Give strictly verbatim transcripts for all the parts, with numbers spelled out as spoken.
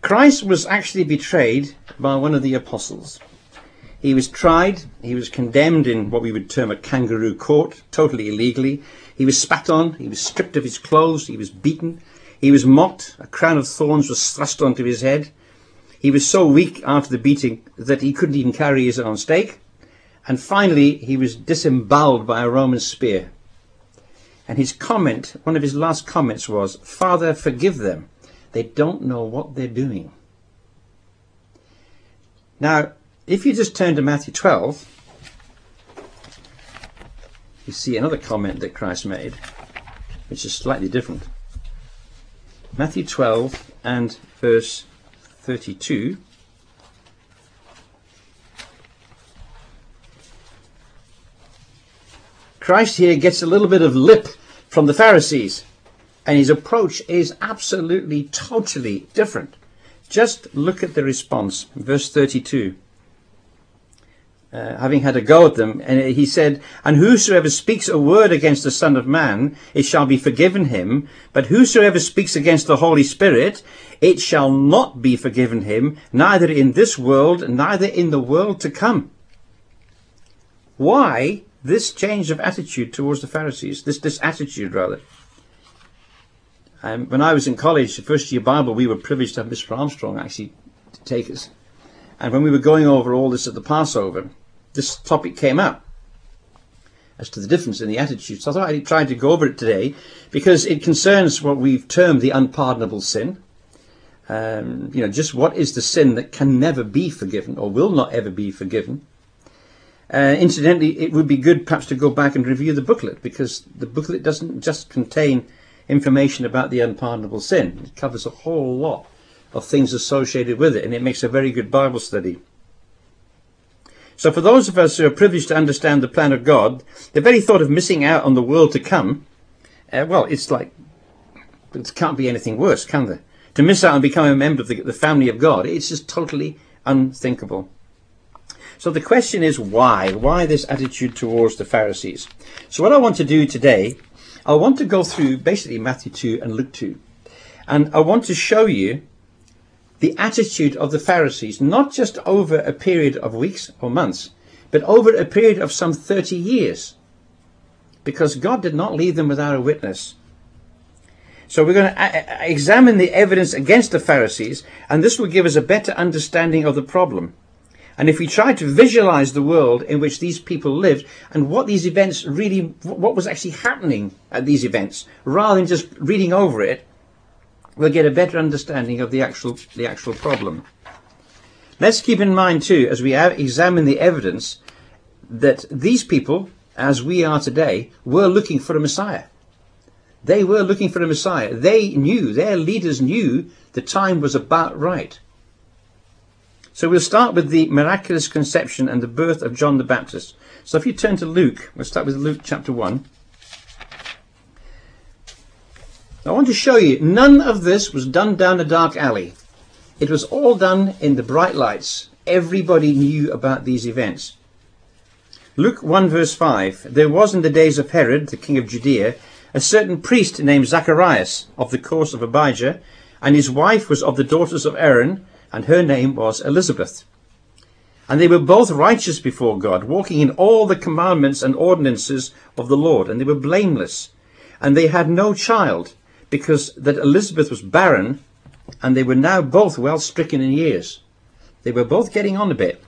Christ was actually betrayed by one of the apostles. He was tried, he was condemned in what we would term a kangaroo court, totally illegally. He was spat on, he was stripped of his clothes, he was beaten, he was mocked, a crown of thorns was thrust onto his head. He was so weak after the beating that he couldn't even carry his own stake. And finally, he was disemboweled by a Roman spear. And his comment, one of his last comments was, "Father, forgive them. They don't know what they're doing." Now, if you just turn to Matthew twelve, you see another comment that Christ made, which is slightly different. Matthew twelve and verse thirty-two. Christ here gets a little bit of lip from the Pharisees, and his approach is absolutely, totally different. Just look at the response, verse thirty-two. Uh, having had a go at them, and he said, "And whosoever speaks a word against the Son of Man, it shall be forgiven him. But whosoever speaks against the Holy Spirit, it shall not be forgiven him, neither in this world, neither in the world to come." Why this change of attitude towards the Pharisees? This, this attitude, rather. Um, when I was in college, first year Bible, we were privileged to have Mister Armstrong actually to take us. And when we were going over all this at the Passover, this topic came up as to the difference in the attitude. So I thought I'd try to go over it today because it concerns what we've termed the unpardonable sin. Um, you know, just what is the sin that can never be forgiven or will not ever be forgiven. Uh, incidentally, it would be good perhaps to go back and review the booklet, because the booklet doesn't just contain information about the unpardonable sin. It covers a whole lot of things associated with it, and it makes a very good Bible study. So for those of us who are privileged to understand the plan of God, the very thought of missing out on the world to come, uh, well, it's like, it can't be anything worse, can there? To miss out and become a member of the, the family of God, it's just totally unthinkable. So the question is why? Why this attitude towards the Pharisees? So what I want to do today, I want to go through basically Matthew two and Luke two. And I want to show you the attitude of the Pharisees, not just over a period of weeks or months, but over a period of some thirty years. Because God did not leave them without a witness. So we're going to examine the evidence against the Pharisees, and this will give us a better understanding of the problem. And if we try to visualize the world in which these people lived and what these events really, what was actually happening at these events, rather than just reading over it, we'll get a better understanding of the actual, the actual problem. Let's keep in mind too, as we examine the evidence, that these people, as we are today, were looking for a Messiah. They were looking for a Messiah. They knew, their leaders knew the time was about right. So we'll start with the miraculous conception and the birth of John the Baptist. So if you turn to Luke, we'll start with Luke chapter one. I want to show you, none of this was done down a dark alley. It was all done in the bright lights. Everybody knew about these events. Luke one verse five. There was in the days of Herod, the king of Judea, a certain priest named Zacharias of the course of Abijah, and his wife was of the daughters of Aaron, and her name was Elizabeth. And they were both righteous before God, walking in all the commandments and ordinances of the Lord, and they were blameless. And they had no child, because that Elizabeth was barren, and they were now both well stricken in years. They were both getting on a bit.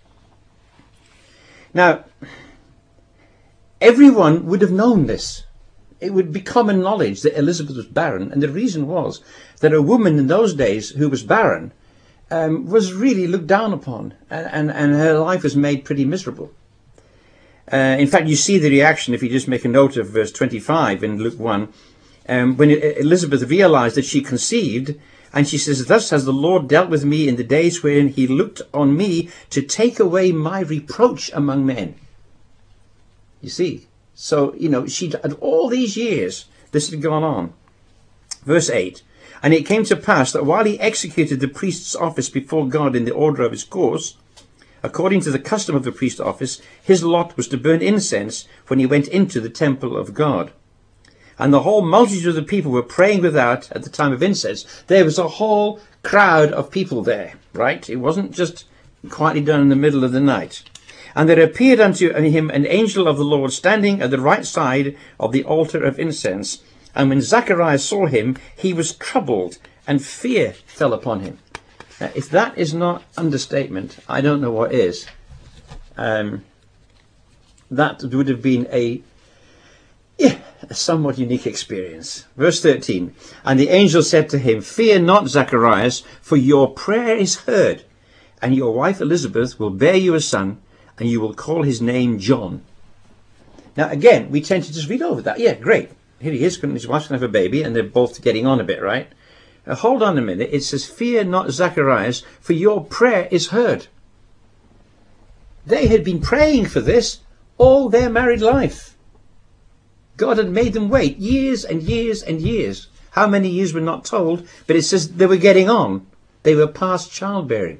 Now, everyone would have known this. It would be common knowledge that Elizabeth was barren, and the reason was that a woman in those days who was barren Um, was really looked down upon, and, and, and her life was made pretty miserable. Uh, in fact, you see the reaction if you just make a note of verse twenty-five in Luke one, um, when Elizabeth realized that she conceived, and she says, "Thus has the Lord dealt with me in the days wherein he looked on me to take away my reproach among men." You see, so, you know, she had all these years, this had gone on. Verse eight. And it came to pass that while he executed the priest's office before God in the order of his course, according to the custom of the priest's office, his lot was to burn incense when he went into the temple of God. And the whole multitude of the people were praying without at the time of incense. There was a whole crowd of people there, right? It wasn't just quietly done in the middle of the night. And there appeared unto him an angel of the Lord standing at the right side of the altar of incense. And when Zacharias saw him, he was troubled, and fear fell upon him. Now, if that is not understatement, I don't know what is. Um, that would have been a, yeah, a somewhat unique experience. Verse thirteen, and the angel said to him, fear not, Zacharias, for your prayer is heard, and your wife Elizabeth will bear you a son, and you will call his name John. Now, again, we tend to just read over that. Yeah, great. Here he is, his wife's going to have a baby, and they're both getting on a bit, right? Now, hold on a minute. It says, fear not, Zacharias, for your prayer is heard. They had been praying for this all their married life. God had made them wait years and years and years. How many years we're not told, but it says they were getting on. They were past childbearing.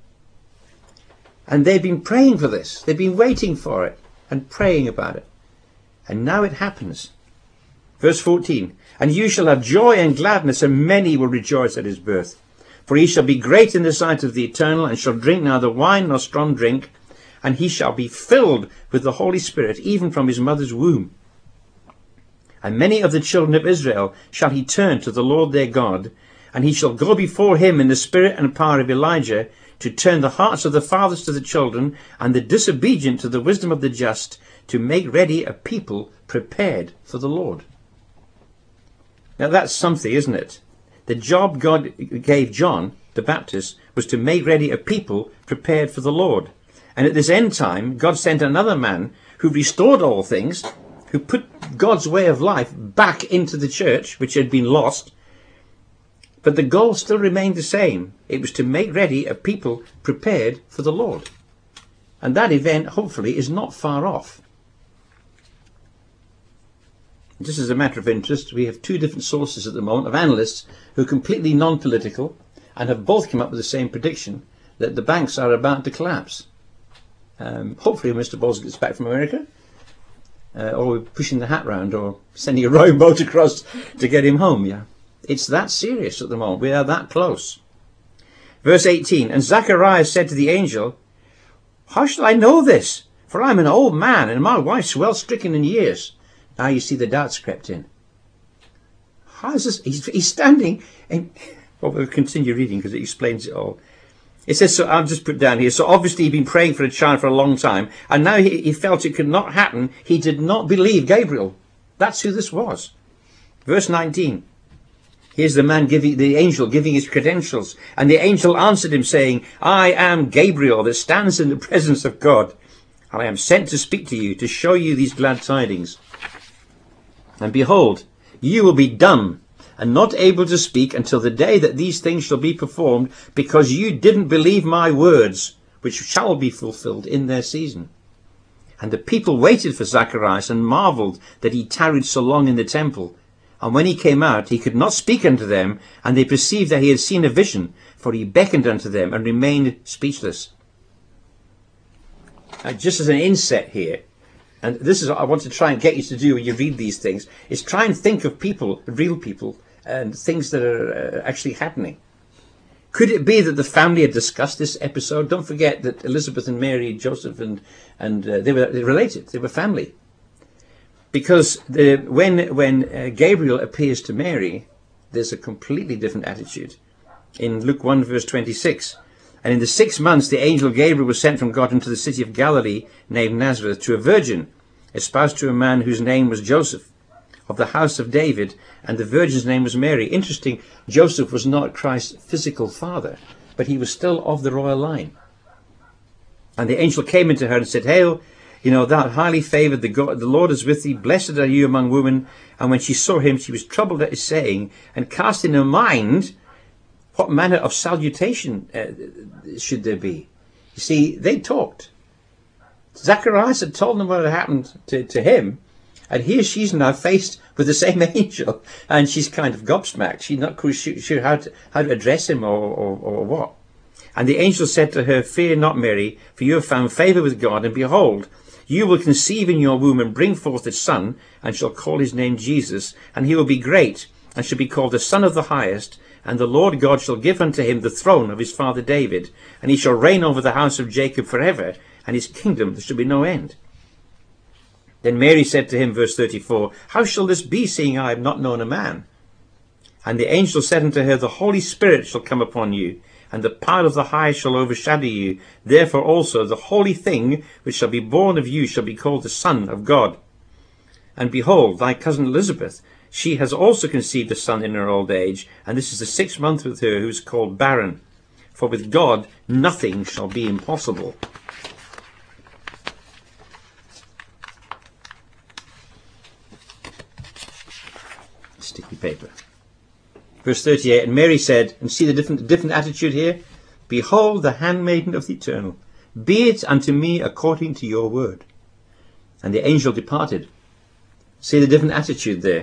And they've been praying for this. They've been waiting for it and praying about it. And now it happens. Verse fourteen, and you shall have joy and gladness, and many will rejoice at his birth. For he shall be great in the sight of the Eternal, and shall drink neither wine nor strong drink, and he shall be filled with the Holy Spirit, even from his mother's womb. And many of the children of Israel shall he turn to the Lord their God, and he shall go before him in the spirit and power of Elijah, to turn the hearts of the fathers to the children, and the disobedient to the wisdom of the just, to make ready a people prepared for the Lord. Now that's something, isn't it? The job God gave John the Baptist was to make ready a people prepared for the Lord. And at this end time, God sent another man who restored all things, who put God's way of life back into the church, which had been lost. But the goal still remained the same. It was to make ready a people prepared for the Lord. And that event, hopefully, is not far off. Just as a matter of interest, we have two different sources at the moment of analysts who are completely non-political and have both come up with the same prediction, that the banks are about to collapse. Um, hopefully Mister Bowles gets back from America, uh, or we're pushing the hat round, or sending a rowboat across to get him home. Yeah, it's that serious at the moment. We are that close. Verse eighteen, and Zacharias said to the angel, how shall I know this? For I am an old man, and my wife's well stricken in years. Now you see the doubts crept in. How is this? He's, he's standing, and well, we'll continue reading because it explains it all. It says, so I'll just put down here, so obviously he'd been praying for a child for a long time, and now he, he felt it could not happen. He did not believe Gabriel. That's who this was. Verse nineteen. Here's the man giving, the angel giving his credentials. And the angel answered him, saying, I am Gabriel that stands in the presence of God, and I am sent to speak to you, to show you these glad tidings. And behold, you will be dumb, and not able to speak until the day that these things shall be performed, because you didn't believe my words, which shall be fulfilled in their season. And the people waited for Zacharias, and marvelled that he tarried so long in the temple. And when he came out, he could not speak unto them, and they perceived that he had seen a vision, for he beckoned unto them, and remained speechless. Now, just as an inset here, and this is what I want to try and get you to do when you read these things, is try and think of people, real people, and things that are uh, actually happening. Could it be that the family had discussed this episode? Don't forget that Elizabeth and Mary, Joseph, and and uh, they were related. They were family. Because the, when when uh, Gabriel appears to Mary, there's a completely different attitude. In Luke one verse twenty-six, and in the six months the angel Gabriel was sent from God into the city of Galilee named Nazareth, to a virgin espoused to a man whose name was Joseph, of the house of David, and the virgin's name was Mary. Interesting, Joseph was not Christ's physical father, but he was still of the royal line. And the angel came into her and said, Hail, you know, thou art highly favoured, the, God, the Lord is with thee, blessed are you among women. And when she saw him, she was troubled at his saying, and cast in her mind what manner of salutation uh, should there be. You see, they talked. Zacharias had told them what had happened to, to him, and here she's now faced with the same angel, and she's kind of gobsmacked. She's not quite sure how to, how to address him or, or, or what. And the angel said to her, Fear not, Mary, for you have found favour with God, and behold, you will conceive in your womb and bring forth a son, and shall call his name Jesus, and he will be great, and shall be called the Son of the Highest, And the Lord God shall give unto him the throne of his father David, and he shall reign over the house of Jacob forever, and his kingdom there shall be no end. Then Mary said to him, verse thirty-four, How shall this be, seeing I have not known a man? And the angel said unto her, The Holy Spirit shall come upon you, and the power of the high shall overshadow you. Therefore also the holy thing which shall be born of you shall be called the Son of God. And behold, thy cousin Elizabeth, she has also conceived a son in her old age, and this is the sixth month with her, who is called barren. For with God nothing shall be impossible. Sticky paper. Verse thirty-eight, and Mary said, and see the different, different attitude here? Behold the handmaiden of the Eternal. Be it unto me according to your word. And the angel departed. See the different attitude there.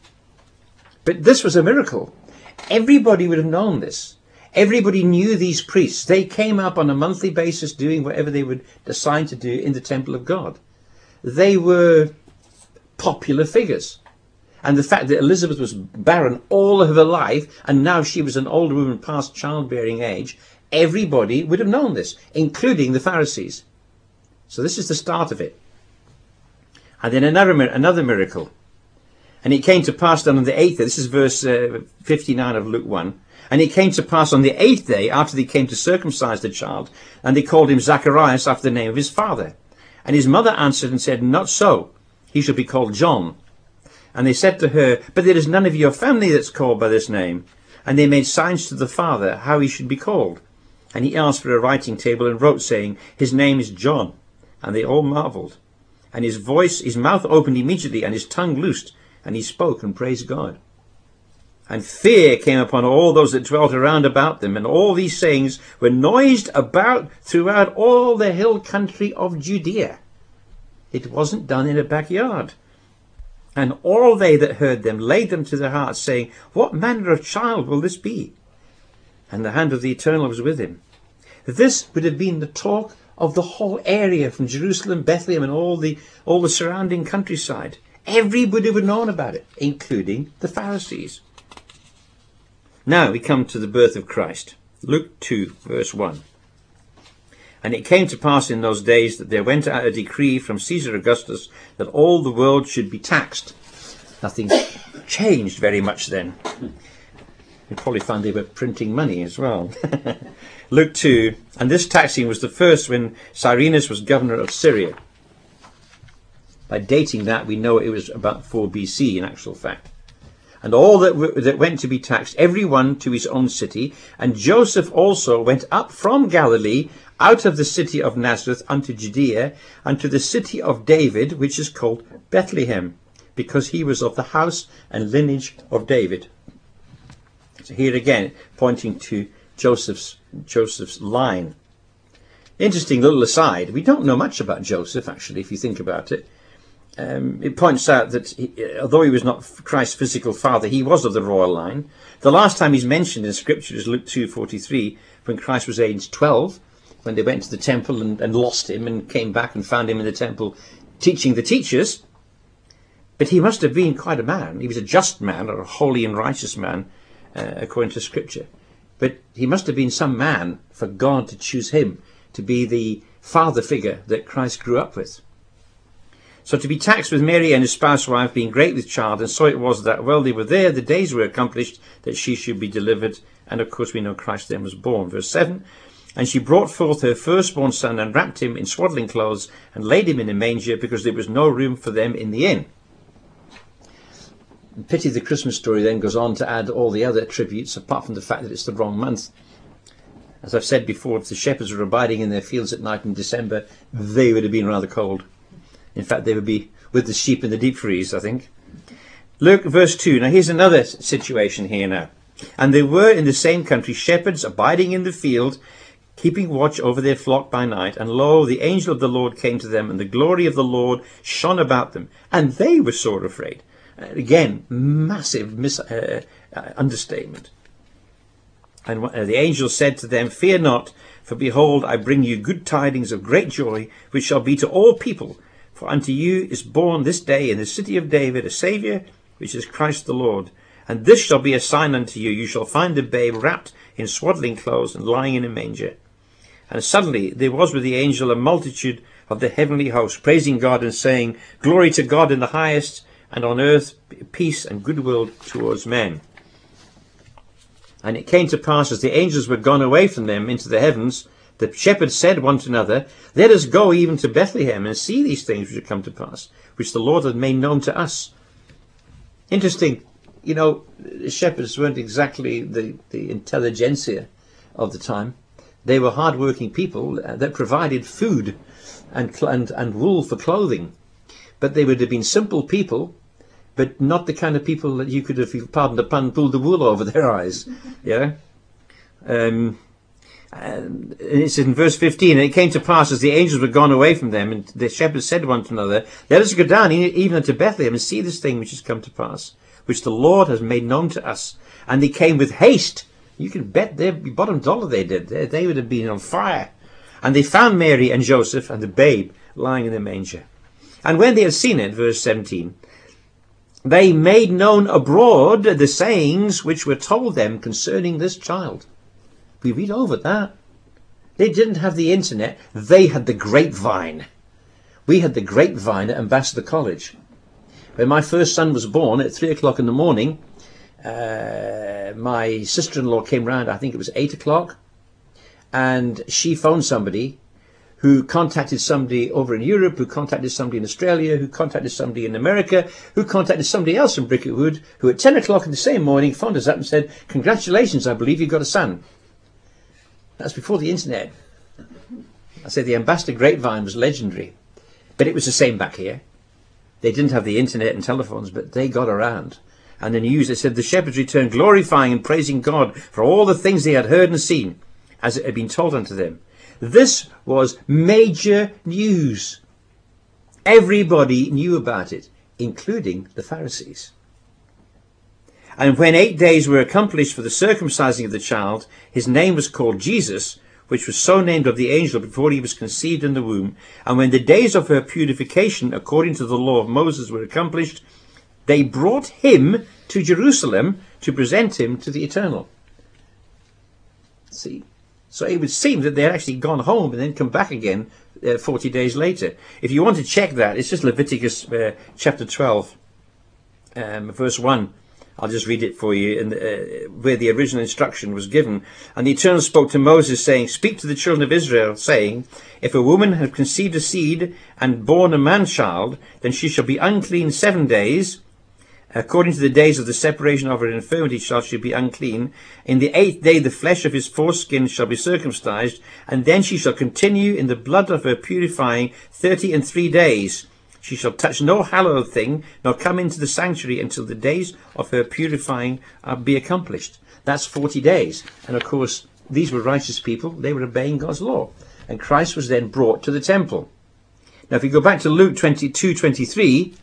But this was a miracle. Everybody would have known this. Everybody knew these priests. They came up on a monthly basis doing whatever they would decide to do in the temple of God. They were popular figures. And the fact that Elizabeth was barren all of her life, and now she was an older woman past childbearing age, everybody would have known this, including the Pharisees. So this is the start of it. And then another, another miracle. And it came to pass then on the eighth day, this is verse uh, fifty-nine of Luke one, and it came to pass on the eighth day, after they came to circumcise the child, and they called him Zacharias after the name of his father. And his mother answered and said, Not so, he shall be called John. And they said to her, But there is none of your family that's called by this name. And they made signs to the father how he should be called. And he asked for a writing table and wrote, saying, His name is John. And they all marveled. And his voice, his mouth opened immediately, and his tongue loosed, and he spoke and praised God. And fear came upon all those that dwelt around about them, and all these sayings were noised about throughout all the hill country of Judea. It wasn't done in a backyard. And all they that heard them laid them to their hearts, saying, What manner of child will this be? And the hand of the Eternal was with him. This would have been the talk of the whole area, from Jerusalem, Bethlehem, and all the all the surrounding countryside. Everybody would have known about it, including the Pharisees. Now we come to the birth of Christ. Luke two, verse one. And it came to pass in those days that there went out a decree from Caesar Augustus that all the world should be taxed. Nothing changed very much then. You probably found they were printing money as well. Luke two, and this taxing was the first when Cyrenius was governor of Syria. By dating that, we know it was about four B C in actual fact. And all that, w- that went to be taxed, every one to his own city. And Joseph also went up from Galilee, out of the city of Nazareth unto Judea, unto the city of David, which is called Bethlehem, because he was of the house and lineage of David. So here again, pointing to Joseph's, Joseph's line. Interesting little aside. We don't know much about Joseph, actually, if you think about it. Um, it points out that he, although he was not Christ's physical father, he was of the royal line. The last time he's mentioned in Scripture is Luke two forty-three, when Christ was aged twelve, when they went to the temple and, and lost him and came back and found him in the temple teaching the teachers. But he must have been quite a man. He was a just man, or a holy and righteous man, uh, according to Scripture. But he must have been some man for God to choose him to be the father figure that Christ grew up with. So to be taxed with Mary and his spouse wife, being great with child, and so it was that while they were there, the days were accomplished that she should be delivered. And of course we know Christ then was born. Verse seven, and she brought forth her firstborn son, and wrapped him in swaddling clothes, and laid him in a manger, because there was no room for them in the inn. Pity the Christmas story then goes on to add all the other attributes, apart from the fact that it's the wrong month. As I've said before, if the shepherds were abiding in their fields at night in December, they would have been rather cold. In fact, they would be with the sheep in the deep freeze, I think. Look, verse two. Now here's another situation here now. And there were in the same country shepherds abiding in the field, keeping watch over their flock by night. And lo, the angel of the Lord came to them, and the glory of the Lord shone about them. And they were sore afraid. Uh, again, massive mis- uh, uh, understatement. And uh, the angel said to them, Fear not, for behold, I bring you good tidings of great joy, which shall be to all people. For unto you is born this day in the city of David a Saviour, which is Christ the Lord. And this shall be a sign unto you. You shall find the babe wrapped in swaddling clothes and lying in a manger. And suddenly there was with the angel a multitude of the heavenly host, praising God and saying, Glory to God in the highest, and on earth peace and goodwill towards men. And it came to pass, as the angels were gone away from them into the heavens, the shepherds said one to another, Let us go even to Bethlehem and see these things which have come to pass, which the Lord hath made known to us. Interesting, you know, the shepherds weren't exactly the, the intelligentsia of the time. They were hard-working people that provided food and, and, and wool for clothing. But they would have been simple people, but not the kind of people that you could have, pardon the pun, pulled the wool over their eyes. Yeah? Um, and it's in verse fifteen, And it came to pass, as the angels were gone away from them, and the shepherds said one to another, Let us go down even unto Bethlehem, and see this thing which has come to pass, which the Lord has made known to us. And they came with haste. You can bet their bottom dollar they did. They, they would have been on fire. And they found Mary and Joseph and the babe lying in the manger. And when they had seen it, verse seventeen, they made known abroad the sayings which were told them concerning this child. We read over that. They didn't have the internet. They had the grapevine. We had the grapevine at Ambassador College. When my first son was born at three o'clock in the morning, uh, my sister-in-law came round, I think it was eight o'clock, and she phoned somebody who contacted somebody over in Europe, who contacted somebody in Australia, who contacted somebody in America, who contacted somebody else from Bricket Wood, who at ten o'clock in the same morning phoned us up and said, Congratulations, I believe you've got a son. That's before the internet. I said the Ambassador Grapevine was legendary, but it was the same back here. They didn't have the internet and telephones, but they got around. And the news, they said, the shepherds returned glorifying and praising God for all the things they had heard and seen, as it had been told unto them. This was major news. Everybody knew about it, including the Pharisees. And when eight days were accomplished for the circumcising of the child, his name was called Jesus, which was so named of the angel before he was conceived in the womb. And when the days of her purification, according to the law of Moses, were accomplished, they brought him to Jerusalem to present him to the Eternal. See? So it would seem that they had actually gone home and then come back again uh, forty days later. If you want to check that, it's just Leviticus uh, chapter twelve, um, verse one. I'll just read it for you, in, uh, where the original instruction was given. And the Eternal spoke to Moses, saying, Speak to the children of Israel, saying, If a woman have conceived a seed and born a man-child, then she shall be unclean seven days. According to the days of the separation of her infirmity shall she be unclean. In the eighth day the flesh of his foreskin shall be circumcised, and then she shall continue in the blood of her purifying thirty and three days. She shall touch no hallowed thing, nor come into the sanctuary until the days of her purifying uh, be accomplished. That's forty days. And of course, these were righteous people. They were obeying God's law. And Christ was then brought to the temple. Now, if you go back to Luke twenty-two twenty-three,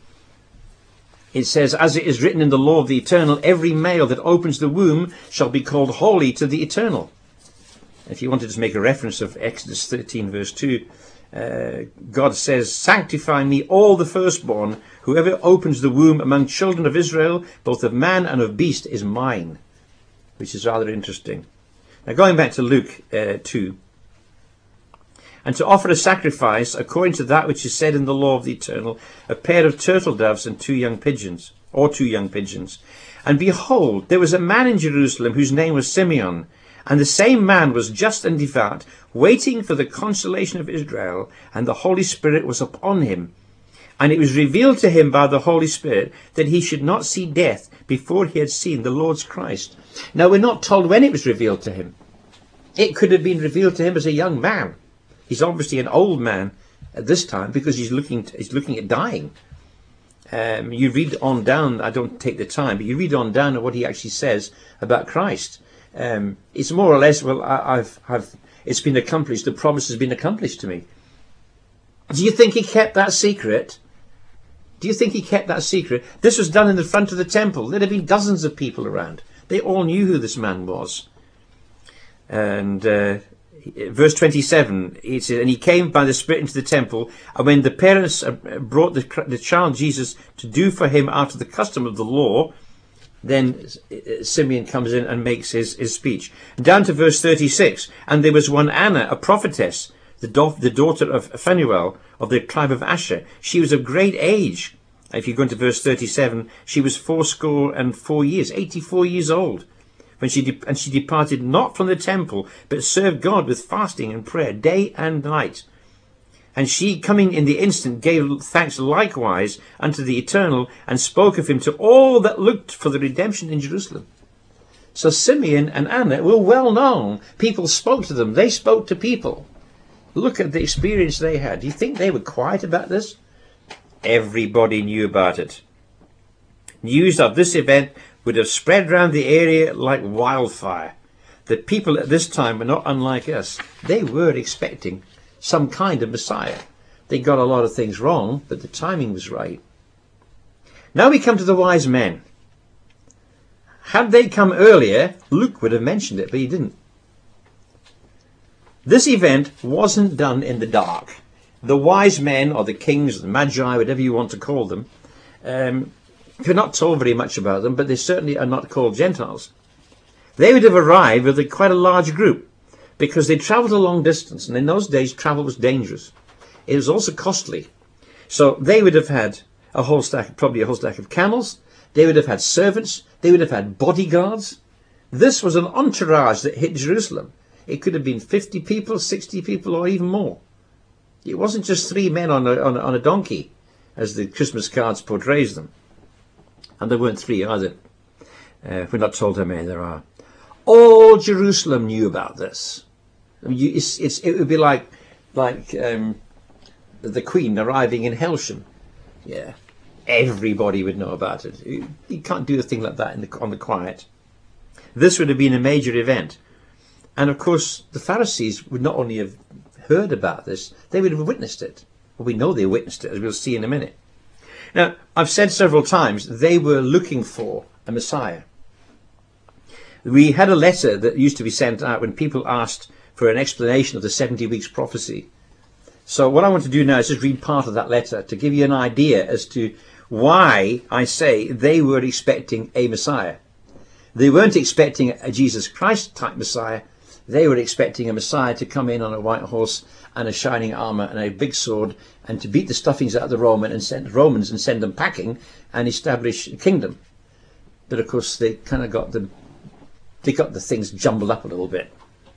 it says, As it is written in the law of the Eternal, every male that opens the womb shall be called holy to the Eternal. If you want to just make a reference of Exodus thirteen, verse two, Uh, God says, Sanctify me all the firstborn. Whoever opens the womb among children of Israel, both of man and of beast, is mine. Which is rather interesting. Now going back to Luke uh, two. And to offer a sacrifice, according to that which is said in the law of the Eternal, a pair of turtle doves and two young pigeons, or two young pigeons. And behold, there was a man in Jerusalem whose name was Simeon. And the same man was just and devout, waiting for the consolation of Israel, and the Holy Spirit was upon him. And it was revealed to him by the Holy Spirit that he should not see death before he had seen the Lord's Christ. Now, we're not told when it was revealed to him. It could have been revealed to him as a young man. He's obviously an old man at this time because he's looking to, he's looking at dying. Um, you read on down, I don't take the time, but you read on down at what he actually says about Christ. Um, it's more or less, well, I, I've, I've, it's been accomplished. The promise has been accomplished to me. Do you think he kept that secret? Do you think he kept that secret? This was done in the front of the temple. There'd have been dozens of people around. They all knew who this man was. And uh, verse twenty-seven, it says, And he came by the Spirit into the temple, and when the parents brought the, the child Jesus to do for him after the custom of the law, then Simeon comes in and makes his, his speech. Down to verse thirty-six. And there was one Anna, a prophetess, the, da- the daughter of Phanuel of the tribe of Asher. She was of great age. If you go into verse thirty-seven, she was fourscore and four years, eighty-four years old. When she de- and she departed not from the temple, but served God with fasting and prayer day and night. And she, coming in the instant, gave thanks likewise unto the Eternal, and spoke of him to all that looked for the redemption in Jerusalem. So Simeon and Anna were well known. People spoke to them. They spoke to people. Look at the experience they had. Do you think they were quiet about this? Everybody knew about it. News of this event would have spread round the area like wildfire. The people at this time were not unlike us. They were expecting some kind of Messiah. They got a lot of things wrong, but the timing was right. Now we come to the wise men. Had they come earlier, Luke would have mentioned it, but he didn't. This event wasn't done in the dark. The wise men, or the kings, the magi, whatever you want to call them, um, we're not told very much about them, but they certainly are not called Gentiles. They would have arrived with a, quite a large group, because they travelled a long distance, and in those days travel was dangerous. It was also costly. So they would have had a whole stack, probably a whole stack of camels. They would have had servants. They would have had bodyguards. This was an entourage that hit Jerusalem. It could have been fifty people, sixty people, or even more. It wasn't just three men on a, on a, on a donkey, as the Christmas cards portrays them. And there weren't three either. Uh, we're not told how many there are. All Jerusalem knew about this. I mean, you, it's, it's, it would be like like um, the Queen arriving in Helsham. Yeah, everybody would know about it. You, you can't do a thing like that in the, on the quiet. This would have been a major event. And of course, the Pharisees would not only have heard about this, they would have witnessed it. Well, we know they witnessed it, as we'll see in a minute. Now, I've said several times, they were looking for a Messiah. We had a letter that used to be sent out when people asked for an explanation of the seventy weeks prophecy. So what I want to do now is just read part of that letter to give you an idea as to why I say they were expecting a Messiah. They weren't expecting a Jesus Christ type Messiah. They were expecting a Messiah to come in on a white horse and a shining armour and a big sword, and to beat the stuffings out of the Roman and send Romans and send them packing and establish a kingdom. But of course they kind of got the they got the things jumbled up a little bit.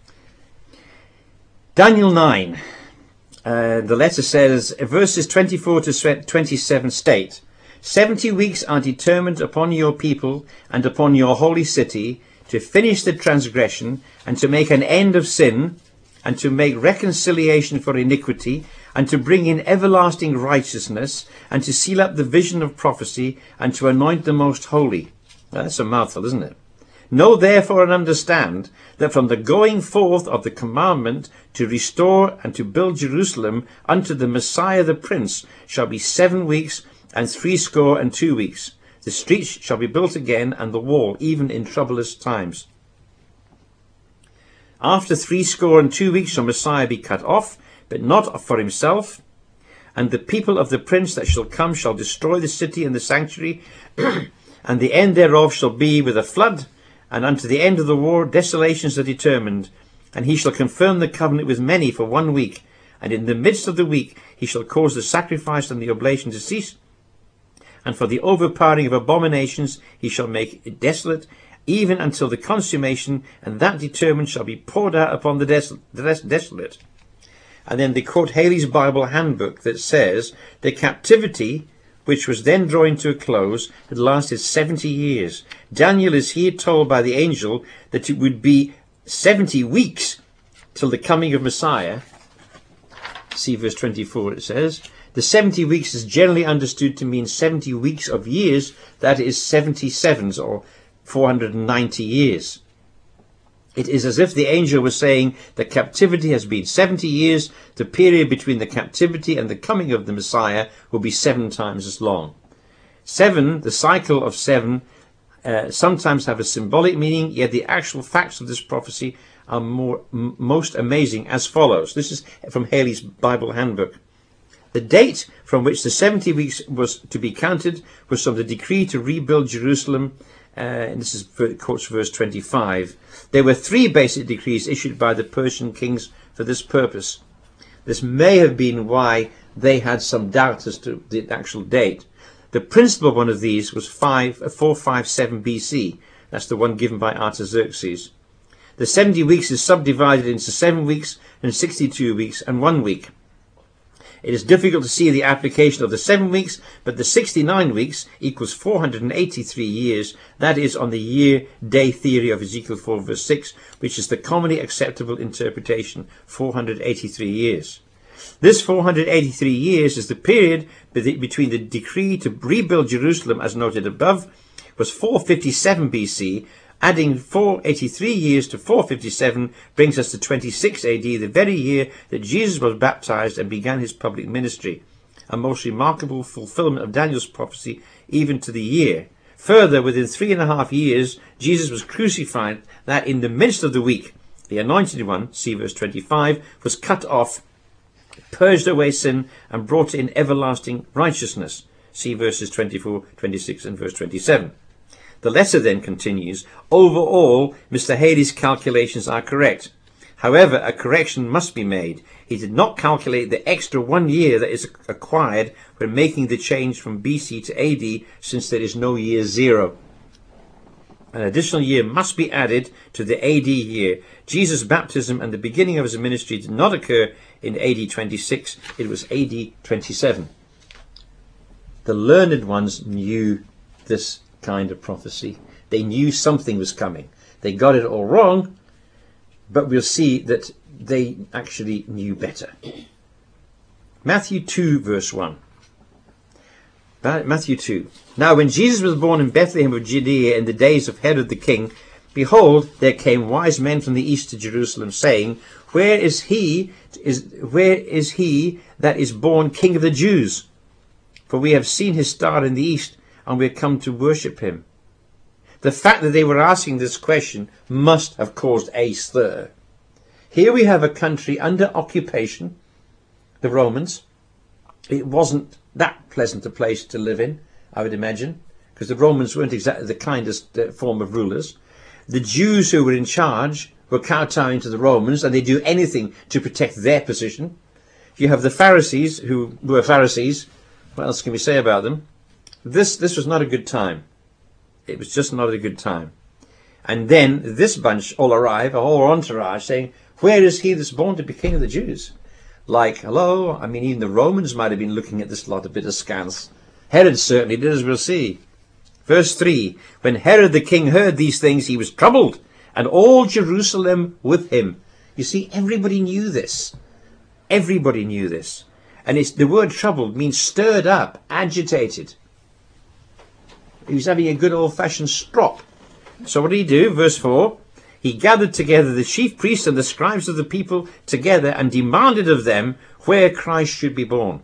Daniel nine. Uh, the letter says, verses twenty-four to twenty-seven state, seventy weeks are determined upon your people and upon your holy city to finish the transgression and to make an end of sin and to make reconciliation for iniquity and to bring in everlasting righteousness and to seal up the vision of prophecy and to anoint the most holy. Well, that's a mouthful, isn't it? Know therefore and understand that from the going forth of the commandment to restore and to build Jerusalem unto the Messiah the Prince shall be seven weeks and threescore and two weeks. The streets shall be built again, and the wall, even in troublous times. After threescore and two weeks shall Messiah be cut off, but not for himself. And the people of the prince that shall come shall destroy the city and the sanctuary, and the end thereof shall be with a flood, and unto the end of the war desolations are determined. And he shall confirm the covenant with many for one week, and in the midst of the week he shall cause the sacrifice and the oblation to cease. And for the overpowering of abominations he shall make it desolate, even until the consummation, and that determined shall be poured out upon the, des- the des- desolate. And then they quote Haley's Bible handbook that says the captivity, which was then drawing to a close, had lasted seventy years. Daniel is here told by the angel that it would be seventy weeks till the coming of Messiah. See verse twenty-four, it says. The seventy weeks is generally understood to mean seventy weeks of years, that is seventy sevens, or four hundred ninety years. It is as if the angel was saying the captivity has been seventy years, the period between the captivity and the coming of the Messiah will be seven times as long. Seven, the cycle of seven, uh, sometimes have a symbolic meaning, yet the actual facts of this prophecy are more, m- most amazing as follows. This is from Haley's Bible handbook. The date from which the seventy weeks was to be counted was from the decree to rebuild Jerusalem uh, and this is quotes verse twenty-five. There were three basic decrees issued by the Persian kings for this purpose. This may have been why they had some doubt as to the actual date. The principal one of these was four fifty-seven B C. That's the one given by Artaxerxes. The seventy weeks is subdivided into seven weeks and sixty-two weeks and one week. It is difficult to see the application of the seven weeks, but the sixty-nine weeks equals four hundred eighty-three years. That is on the year-day theory of Ezekiel four verse six, which is the commonly acceptable interpretation, four hundred eighty-three years. This four hundred eighty-three years is the period between the decree to rebuild Jerusalem, as noted above, was four fifty-seven B C. Adding four hundred eighty-three years to four hundred fifty-seven brings us to twenty-six A D, the very year that Jesus was baptized and began his public ministry. A most remarkable fulfillment of Daniel's prophecy, even to the year. Further, within three and a half years, Jesus was crucified, that in the midst of the week, the Anointed One, see verse twenty-five, was cut off, purged away sin, and brought in everlasting righteousness. See verses twenty-four, twenty-six, and verse twenty-seven. The letter then continues, overall, Mister Halley's calculations are correct. However, a correction must be made. He did not calculate the extra one year that is acquired when making the change from B C to A D, since there is no year zero. An additional year must be added to the A D year. Jesus' baptism and the beginning of his ministry did not occur in A D twenty-six, it was A D twenty-seven. The learned ones knew this kind of prophecy. They knew something was coming. They got it all wrong, but we'll see that they actually knew better. Matthew two verse one. Matthew two. Now when Jesus was born in Bethlehem of Judea in the days of Herod the king, behold, there came wise men from the east to Jerusalem, saying, Where is he is where is he that is born King of the Jews? For we have seen his star in the east, and we have come to worship him. The fact that they were asking this question must have caused a stir. Here we have a country under occupation, the Romans. It wasn't that pleasant a place to live in, I would imagine, because the Romans weren't exactly the kindest uh, form of rulers. The Jews who were in charge were kowtowing to the Romans, and they'd do anything to protect their position. You have the Pharisees, who were Pharisees. What else can we say about them? This this was not a good time. It was just not a good time. And then this bunch all arrive, a whole entourage, saying, Where is he that's born to be King of the Jews? Like, hello? I mean, even the Romans might have been looking at this lot a bit askance. Herod certainly did, as we'll see. Verse three. When Herod the king heard these things, he was troubled, and all Jerusalem with him. You see, everybody knew this. Everybody knew this. And it's, the word troubled means stirred up, agitated. He was having a good old-fashioned strop. So what did he do? Verse four. He gathered together the chief priests and the scribes of the people together and demanded of them where Christ should be born.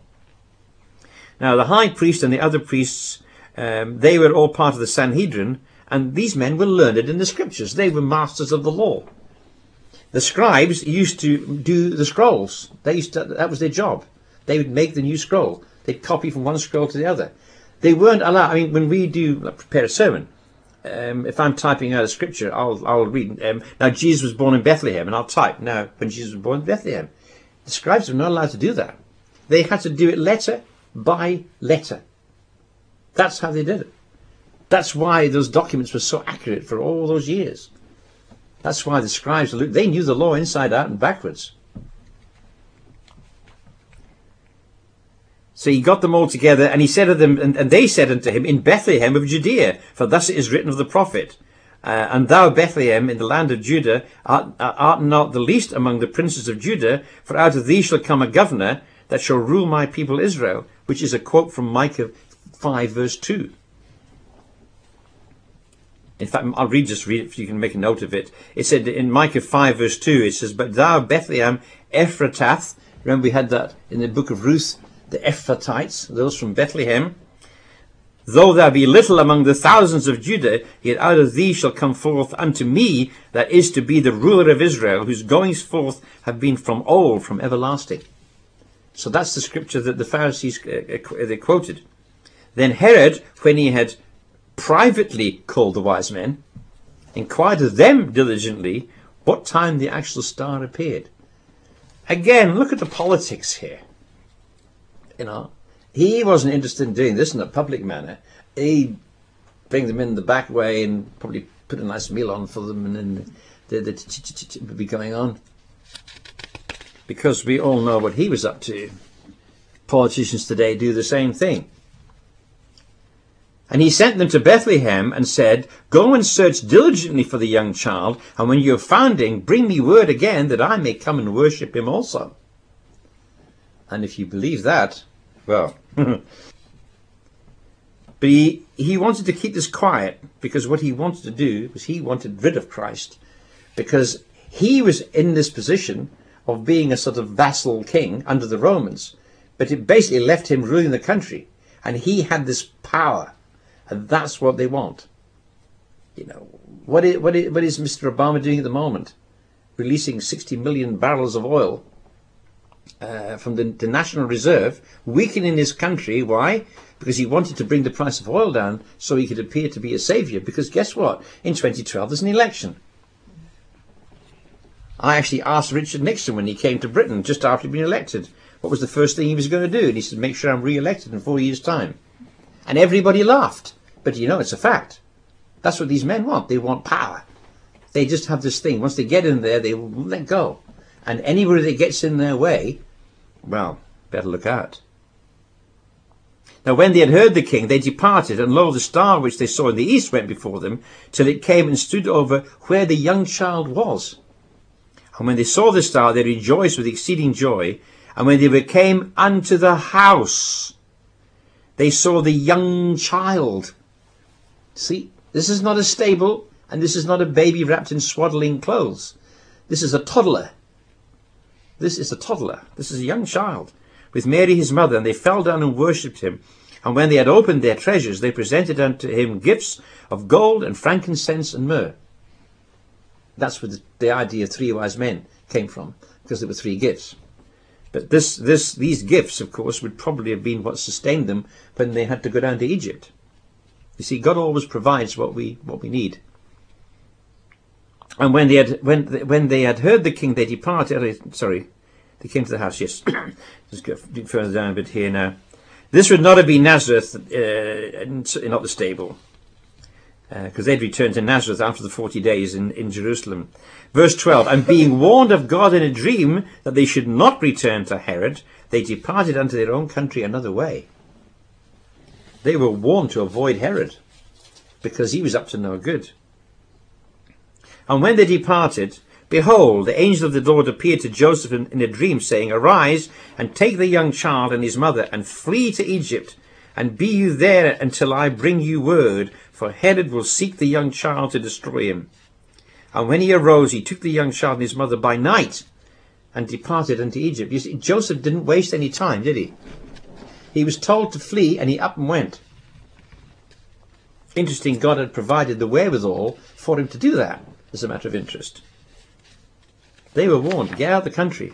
Now the high priest and the other priests, um, they were all part of the Sanhedrin, and these men were learned in the scriptures. They were masters of the law. The scribes used to do the scrolls. They used to, that was their job. They would make the new scroll. They'd copy from one scroll to the other. They weren't allowed. I mean, when we do like, prepare a sermon, um, if I'm typing out a scripture, I'll I'll read. Um, now Jesus was born in Bethlehem, and I'll type. Now, when Jesus was born in Bethlehem, the scribes were not allowed to do that. They had to do it letter by letter. That's how they did it. That's why those documents were so accurate for all those years. That's why the scribes, they knew the law inside out and backwards. So he got them all together, and he said to them, and, and they said unto him, In Bethlehem of Judea, for thus it is written of the prophet, uh, And thou, Bethlehem, in the land of Judah, art, art not the least among the princes of Judah, for out of thee shall come a governor that shall rule my people Israel, which is a quote from Micah five verse two. In fact, I'll read, just read it if you can make a note of it. It said in Micah five verse two, it says, But thou, Bethlehem, Ephratah, remember we had that in the book of Ruth, the Ephratites, those from Bethlehem, though thou be little among the thousands of Judah, yet out of thee shall come forth unto me that is to be the ruler of Israel, whose goings forth have been from old, from everlasting. So that's the scripture that the Pharisees uh, they quoted. Then Herod, when he had privately called the wise men, inquired of them diligently what time the actual star appeared. Again, look at the politics here. You know, he wasn't interested in doing this in a public manner. He bring them in the back way and probably put a nice meal on for them, and then the, the, the would be going on. Because we all know what he was up to. Politicians today do the same thing. And he sent them to Bethlehem and said, "Go and search diligently for the young child, and when you have found him, bring me word again that I may come and worship him also." And if you believe that, well... But he, he wanted to keep this quiet, because what he wanted to do was he wanted rid of Christ, because he was in this position of being a sort of vassal king under the Romans, but it basically left him ruling the country, and he had this power, and that's what they want. You know, what is, what is, what is Mister Obama doing at the moment? Releasing sixty million barrels of oil uh, from the, the National Reserve, weakening his country. Why? Because he wanted to bring the price of oil down so he could appear to be a saviour. Because guess what? In twenty twelve there's an election. I actually asked Richard Nixon when he came to Britain just after he'd been elected, what was the first thing he was going to do? And he said, make sure I'm re-elected in four years' time. And everybody laughed. But you know, it's a fact. That's what these men want. They want power. They just have this thing. Once they get in there, they will let go. And anybody that gets in their way, well, better look out. Now when they had heard the king, they departed, and lo, the star which they saw in the east went before them, till it came and stood over where the young child was. And when they saw the star, they rejoiced with exceeding joy. And when they came unto the house, they saw the young child. See, this is not a stable, and this is not a baby wrapped in swaddling clothes. This is a toddler. This is a toddler. This is a young child, with Mary his mother, and they fell down and worshipped him. And when they had opened their treasures, they presented unto him gifts of gold and frankincense and myrrh. That's where the, the idea of three wise men came from, because there were three gifts. But this, this, these gifts, of course, would probably have been what sustained them when they had to go down to Egypt. You see, God always provides what we what we need. And when they had when when they had heard the king, they departed. Sorry, they came to the house. Yes, just go further down a bit here now. This would not have been Nazareth, uh, not the stable, because uh, they'd returned to Nazareth after the forty days in, in Jerusalem. Verse twelve, and being warned of God in a dream that they should not return to Herod, they departed unto their own country another way. They were warned to avoid Herod, because he was up to no good. And when they departed, behold, the angel of the Lord appeared to Joseph in, in a dream, saying, Arise, and take the young child and his mother, and flee to Egypt, and be you there until I bring you word, for Herod will seek the young child to destroy him. And when he arose, he took the young child and his mother by night, and departed unto Egypt. You see, Joseph didn't waste any time, did he? He was told to flee, and he up and went. Interesting, God had provided the wherewithal for him to do that, as a matter of interest. They were warned, get out of the country.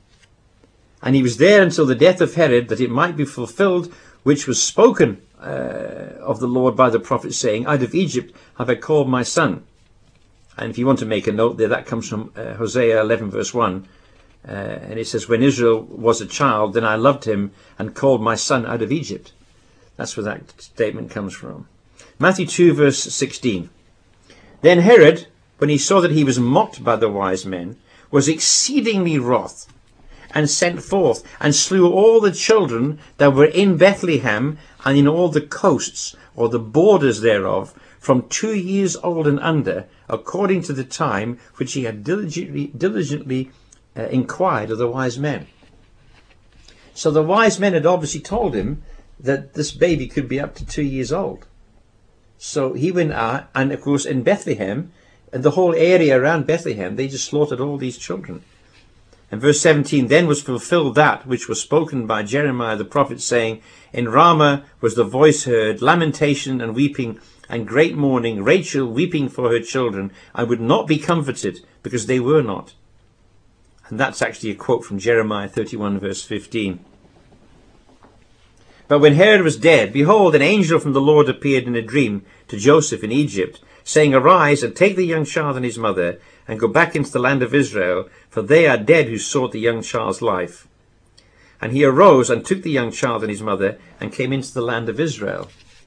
And he was there until the death of Herod, that it might be fulfilled, which was spoken uh, of the Lord by the prophet, saying, Out of Egypt have I called my son. And if you want to make a note there, that comes from uh, Hosea eleven verse one. Uh, and it says, When Israel was a child, then I loved him and called my son out of Egypt. That's where that statement comes from. Matthew two verse sixteen. Then Herod, when he saw that he was mocked by the wise men, was exceedingly wroth, and sent forth, and slew all the children that were in Bethlehem, and in all the coasts, or the borders thereof, from two years old and under, according to the time which he had diligently, diligently uh, inquired of the wise men. So the wise men had obviously told him that this baby could be up to two years old. So he went out, and of course in Bethlehem, and the whole area around Bethlehem, they just slaughtered all these children. And verse seventeen, Then was fulfilled that which was spoken by Jeremiah the prophet, saying, In Ramah was the voice heard, lamentation and weeping, and great mourning, Rachel weeping for her children, and would not be comforted, because they were not. And that's actually a quote from Jeremiah thirty-one verse fifteen. But when Herod was dead, behold, an angel from the Lord appeared in a dream to Joseph in Egypt, saying, Arise, and take the young child and his mother, and go back into the land of Israel, for they are dead who sought the young child's life. And he arose and took the young child and his mother, and came into the land of Israel.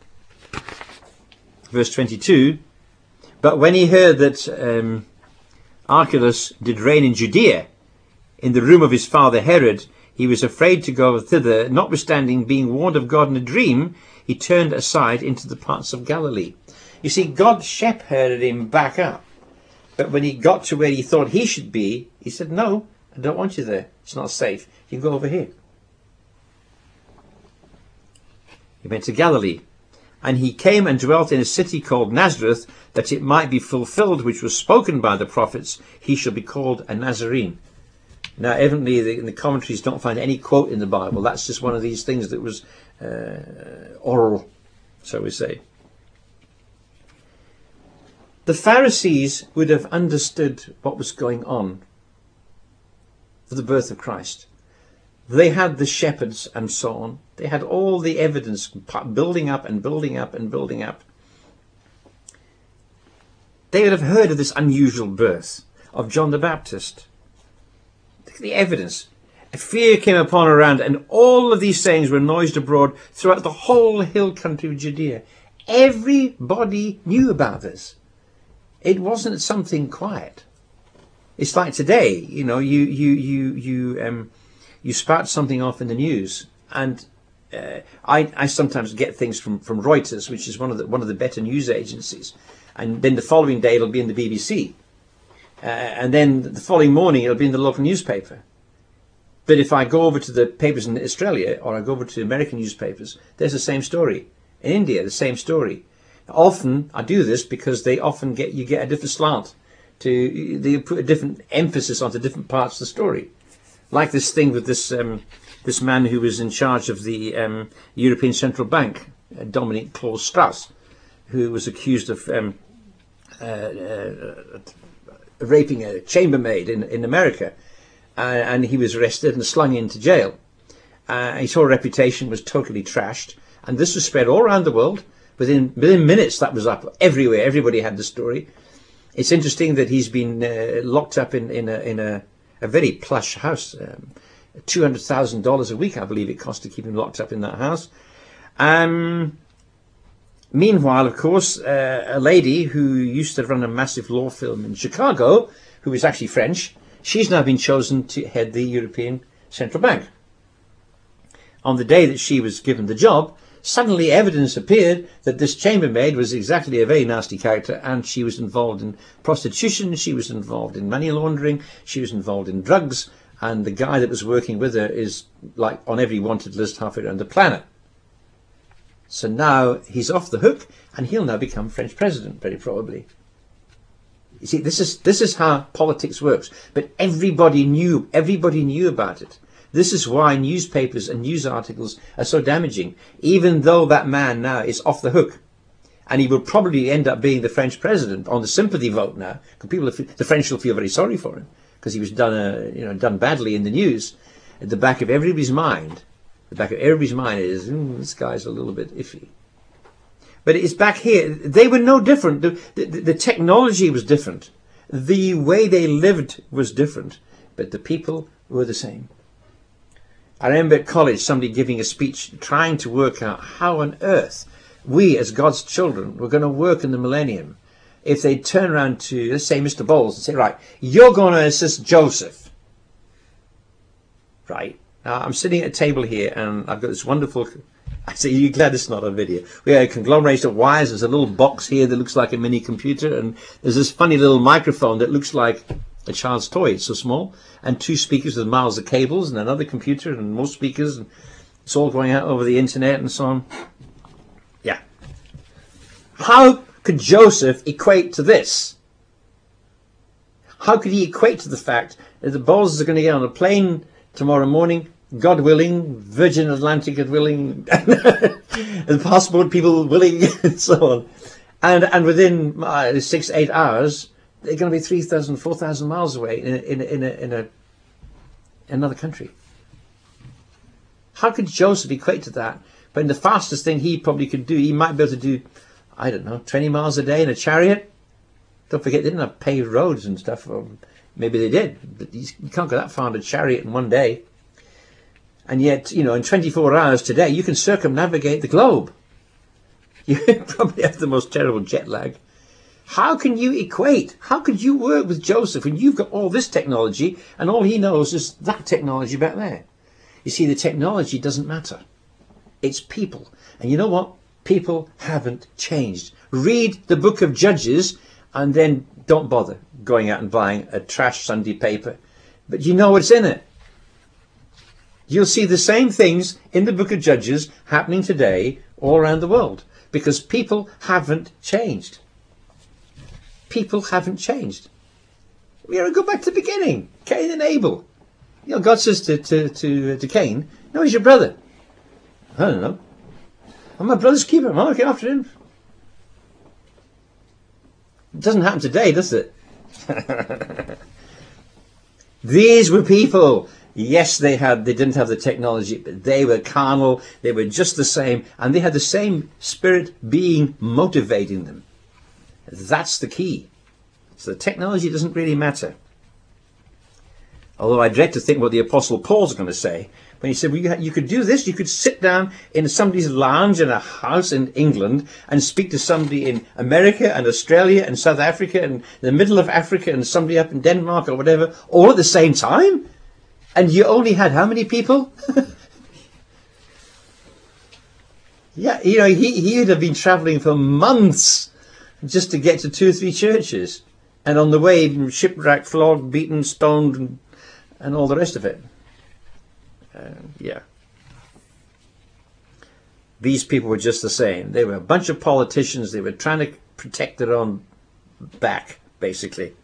Verse twenty-two, But when he heard that um, Archelaus did reign in Judea, in the room of his father Herod, he was afraid to go thither, notwithstanding being warned of God in a dream, he turned aside into the parts of Galilee. You see, God shepherded him back up. But when he got to where he thought he should be, he said, no, I don't want you there. It's not safe. You can go over here. He went to Galilee. And he came and dwelt in a city called Nazareth, that it might be fulfilled which was spoken by the prophets, he shall be called a Nazarene. Now, evidently, the, the commentaries don't find any quote in the Bible. That's just one of these things that was uh, oral, so we say. The Pharisees would have understood what was going on for the birth of Christ. They had the shepherds and so on. They had all the evidence building up and building up and building up. They would have heard of this unusual birth of John the Baptist. Look at the evidence. A fear came upon around, and all of these sayings were noised abroad throughout the whole hill country of Judea. Everybody knew about this. It wasn't something quiet. It's like today, you know, you you you you um you spout something off in the news, and uh, I I sometimes get things from from Reuters, which is one of the one of the better news agencies, and then the following day it'll be in the B B C. Uh, and then the following morning it'll be in the local newspaper. But if I go over to the papers in Australia, or I go over to American newspapers, there's the same story. In India, the same story. Often I do this because they often get you get a different slant. To they put a different emphasis onto different parts of the story. Like this thing with this um, this man who was in charge of the um, European Central Bank, uh, Dominic Claus-Strauss, who was accused of um, uh, uh, raping a chambermaid in, in America, uh, and he was arrested and slung into jail. Uh, his whole reputation was totally trashed, and this was spread all around the world. Within within minutes, that was up everywhere. Everybody had the story. It's interesting that he's been uh, locked up in in a in a, a very plush house, um, two hundred thousand dollars a week, I believe it cost to keep him locked up in that house. Um. Meanwhile, of course, uh, a lady who used to run a massive law firm in Chicago, who is actually French, she's now been chosen to head the European Central Bank. On the day that she was given the job, suddenly evidence appeared that this chambermaid was exactly a very nasty character, and she was involved in prostitution, she was involved in money laundering, she was involved in drugs, and the guy that was working with her is like on every wanted list halfway around the planet. So now he's off the hook, and he'll now become French president, very probably. You see, this is this is how politics works. But everybody knew, everybody knew about it. This is why newspapers and news articles are so damaging, even though that man now is off the hook. And he will probably end up being the French president on the sympathy vote now, because people, the French will feel very sorry for him, because he was done, uh, you know, done badly in the news. At the back of everybody's mind, the back of everybody's mind is, mm, this guy's a little bit iffy. But it's back here. They were no different. The, the, the technology was different. The way they lived was different. But the people were the same. I remember at college somebody giving a speech trying to work out how on earth we as God's children were going to work in the millennium if they turn around to, let's say, Mister Bowles and say, right, you're going to assist Joseph. Right? Now, I'm sitting at a table here and I've got this wonderful... I say, you're glad it's not on video. We have a conglomeration of wires. There's a little box here that looks like a mini computer, and there's this funny little microphone that looks like a child's toy. It's so small. And two speakers with miles of cables, and another computer and more speakers. And it's all going out over the internet and so on. Yeah. How could Joseph equate to this? How could he equate to the fact that the Bowles are going to get on a plane tomorrow morning, God willing, Virgin Atlantic willing, and passport people willing, and so on. And and within uh, six, eight hours, they're going to be three thousand, four thousand miles away in a, in a, in, a, in a, another country. How could Joseph equate to that But in the fastest thing he probably could do, he might be able to do, I don't know, twenty miles a day in a chariot. Don't forget, they didn't have paved roads and stuff. Or maybe they did, but you can't go that far in a chariot in one day. And yet, you know, in twenty-four hours today, you can circumnavigate the globe. You probably have the most terrible jet lag. How can you equate? How could you work with Joseph when you've got all this technology and all he knows is that technology back there? You see, the technology doesn't matter. It's people. And you know what? People haven't changed. Read the book of Judges and then don't bother going out and buying a trash Sunday paper. But you know what's in it. You'll see the same things in the book of Judges happening today all around the world because people haven't changed. People haven't changed. We gotta go back to the beginning. Cain and Abel. You know, God says to, to, to, to Cain, no, he's your brother. I don't know. I'm my brother's keeper. I'm looking after him. It doesn't happen today, does it? These were people. Yes, they had. They didn't have the technology, but they were carnal. They were just the same, and they had the same spirit being motivating them. That's the key. So the technology doesn't really matter. Although I dread to think what the Apostle Paul's going to say when he said, well, you, you could do this. You could sit down in somebody's lounge in a house in England and speak to somebody in America and Australia and South Africa and the middle of Africa and somebody up in Denmark or whatever, all at the same time. And you only had how many people? Yeah, you know, he, he would have been traveling for months just to get to two or three churches. And on the way, shipwrecked, flogged, beaten, stoned, and, and all the rest of it. Uh, yeah. These people were just the same. They were a bunch of politicians. They were trying to protect their own back, basically.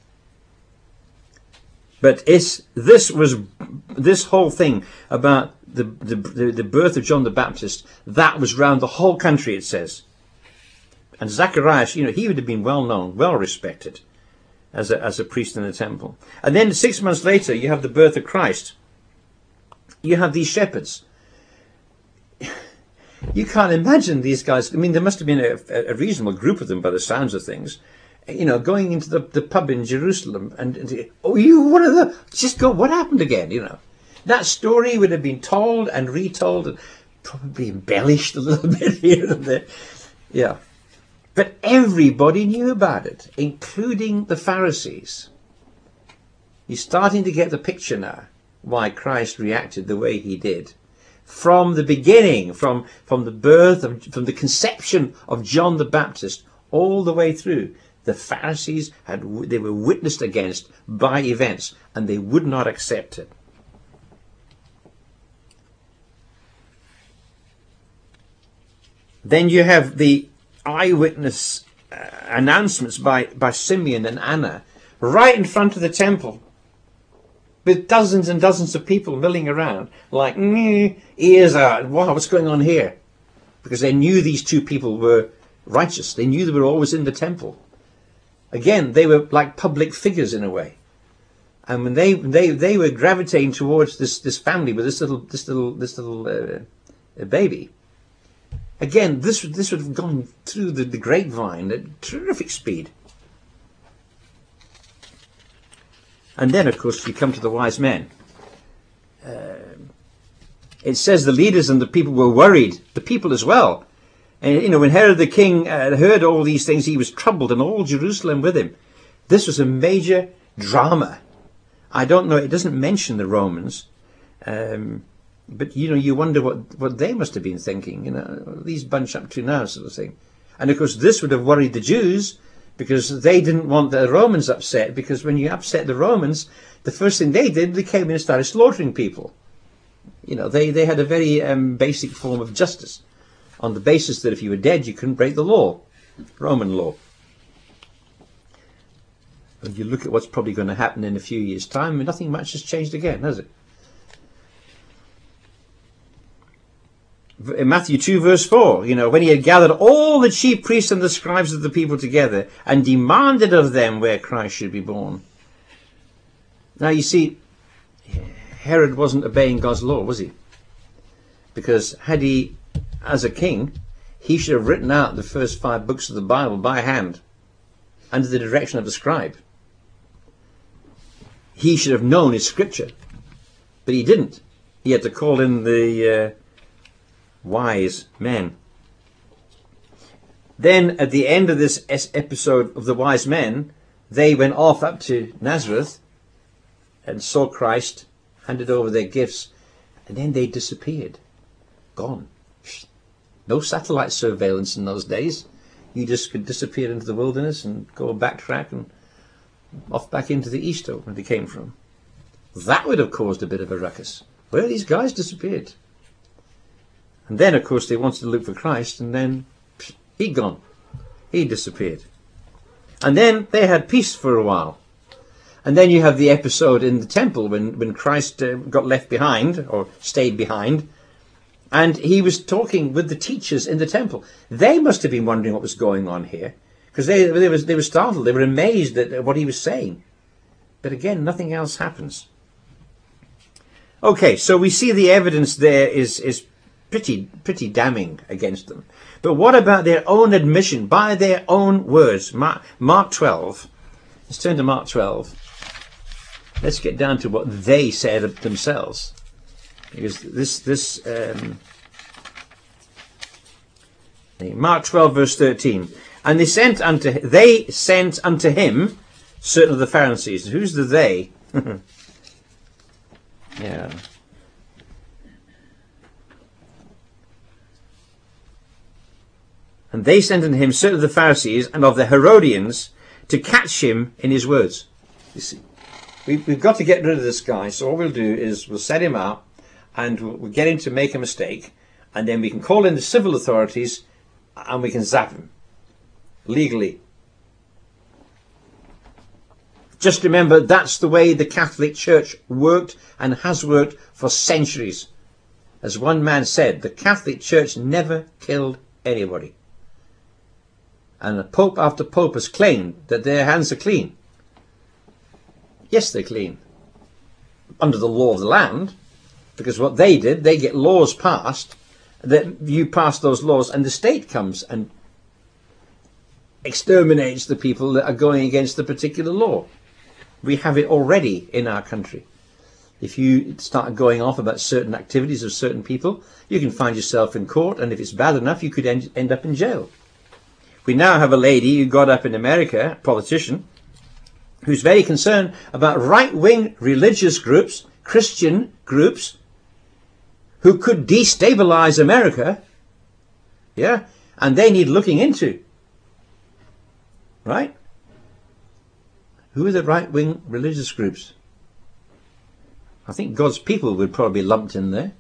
But it's, this was, this whole thing about the, the, the birth of John the Baptist, that was round the whole country, it says. And Zacharias, you know, he would have been well known, well respected as a, as a priest in the temple. And then six months later, you have the birth of Christ. You have these shepherds. You can't imagine these guys. I mean, there must have been a, a reasonable group of them by the sounds of things. You know, going into the, the pub in Jerusalem and, and oh, you one of the just go. What happened again? You know, that story would have been told and retold and probably embellished a little bit here and there. Yeah, but everybody knew about it, including the Pharisees. You're starting to get the picture now why Christ reacted the way he did. From the beginning, from from the birth, of, from the conception of John the Baptist, all the way through. The Pharisees had they were witnessed against by events, and they would not accept it. Then you have the eyewitness uh, announcements by, by Simeon and Anna right in front of the temple, with dozens and dozens of people milling around, like mm, ears out. Wow, what's going on here? Because they knew these two people were righteous. They knew they were always in the temple. Again, they were like public figures in a way, and when they they they were gravitating towards this this family with this little this little this little uh, baby. Again, this this would have gone through the, the grapevine at terrific speed. And then, of course, you come to the wise men. Uh, it says the leaders and the people were worried, the people as well. And, you know, when Herod the king uh, heard all these things, he was troubled, and all Jerusalem with him. This was a major drama. I don't know, it doesn't mention the Romans. Um, but, you know, you wonder what, what they must have been thinking. You know, what are these bunch up to now, sort of thing. And, of course, this would have worried the Jews, because they didn't want the Romans upset, because when you upset the Romans, the first thing they did, they came in and started slaughtering people. You know, they, they had a very um, basic form of justice, on the basis that if you were dead, you couldn't break the law, Roman law. When you look at what's probably going to happen in a few years' time, nothing much has changed again, has it? In Matthew two, verse four, you know, when he had gathered all the chief priests and the scribes of the people together and demanded of them where Christ should be born. Now, you see, Herod wasn't obeying God's law, was he? Because had he as a king, he should have written out the first five books of the Bible by hand, under the direction of a scribe. He should have known his scripture, but he didn't. He had to call in the uh, wise men. Then at the end of this episode of the wise men, they went off up to Nazareth and saw Christ, handed over their gifts, and then they disappeared. Gone. No satellite surveillance in those days. You just could disappear into the wilderness and go backtrack and off back into the east where they came from. That would have caused a bit of a ruckus. Well, these guys disappeared. And then, of course, they wanted to look for Christ, and then psh, he'd gone. He disappeared. And then they had peace for a while. And then you have the episode in the temple when, when Christ uh, got left behind, or stayed behind, and he was talking with the teachers in the temple. They must have been wondering what was going on here, because they, they, was, they were startled. They were amazed at what he was saying. But again, nothing else happens. Okay, so we see the evidence there is, is pretty, pretty damning against them. But what about their own admission, by their own words? Mark, Mark twelve. Let's turn to Mark twelve. Let's get down to what they said themselves. Because this, this um, Mark twelve verse thirteen. And they sent unto they sent unto him certain of the Pharisees. Who's the they? Yeah. And they sent unto him certain of the Pharisees and of the Herodians to catch him in his words. You see, we, we've got to get rid of this guy. So all we'll do is we'll set him out, and we'll, we'll get him to make a mistake, and then we can call in the civil authorities, and we can zap him legally. Just remember, that's the way the Catholic Church worked and has worked for centuries. As one man said, the Catholic Church never killed anybody. And Pope after Pope has claimed that their hands are clean. Yes, they're clean. Under the law of the land. Because what they did, they get laws passed, that you pass those laws, and the state comes and exterminates the people that are going against the particular law. We have it already in our country. If you start going off about certain activities of certain people, you can find yourself in court, and if it's bad enough, you could end, end up in jail. We now have a lady who got up in America, a politician, who's very concerned about right-wing religious groups, Christian groups, who could destabilize America, yeah, and they need looking into. Right? Who are the right-wing religious groups? I think God's people would probably be lumped in there.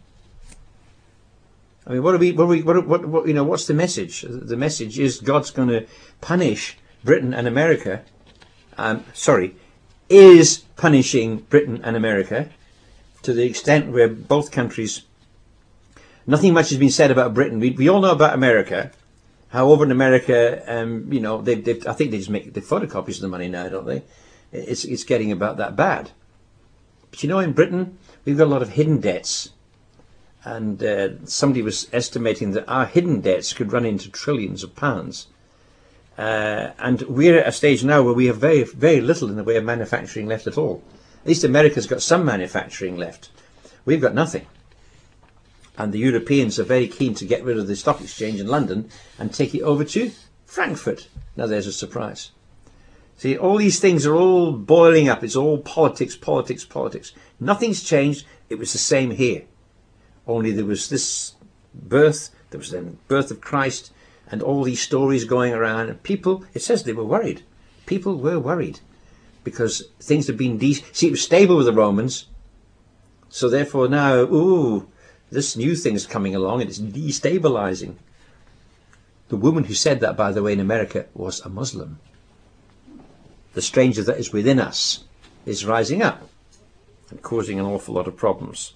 I mean, what are we? What are we? What, what, what? You know, what's the message? The message is God's going to punish Britain and America. Um, sorry, is punishing Britain and America to the extent where both countries. Nothing much has been said about Britain. We, we all know about America. How over in America, um, you know, they, they, I think they just make the photocopies of the money now, don't they? It's it's getting about that bad. But you know, in Britain, we've got a lot of hidden debts. And uh, somebody was estimating that our hidden debts could run into trillions of pounds. Uh, and we're at a stage now where we have very, very little in the way of manufacturing left at all. At least America's got some manufacturing left. We've got nothing. And the Europeans are very keen to get rid of the stock exchange in London and take it over to Frankfurt. Now there's a surprise. See, all these things are all boiling up. It's all politics, politics, politics. Nothing's changed. It was the same here. Only there was this birth, there was the birth of Christ, and all these stories going around. And people, it says they were worried. People were worried because things had been, de- see, it was stable with the Romans. So therefore now, ooh, this new thing's coming along and it's destabilizing. The woman who said that, by the way, in America was a Muslim. The stranger that is within us is rising up and causing an awful lot of problems.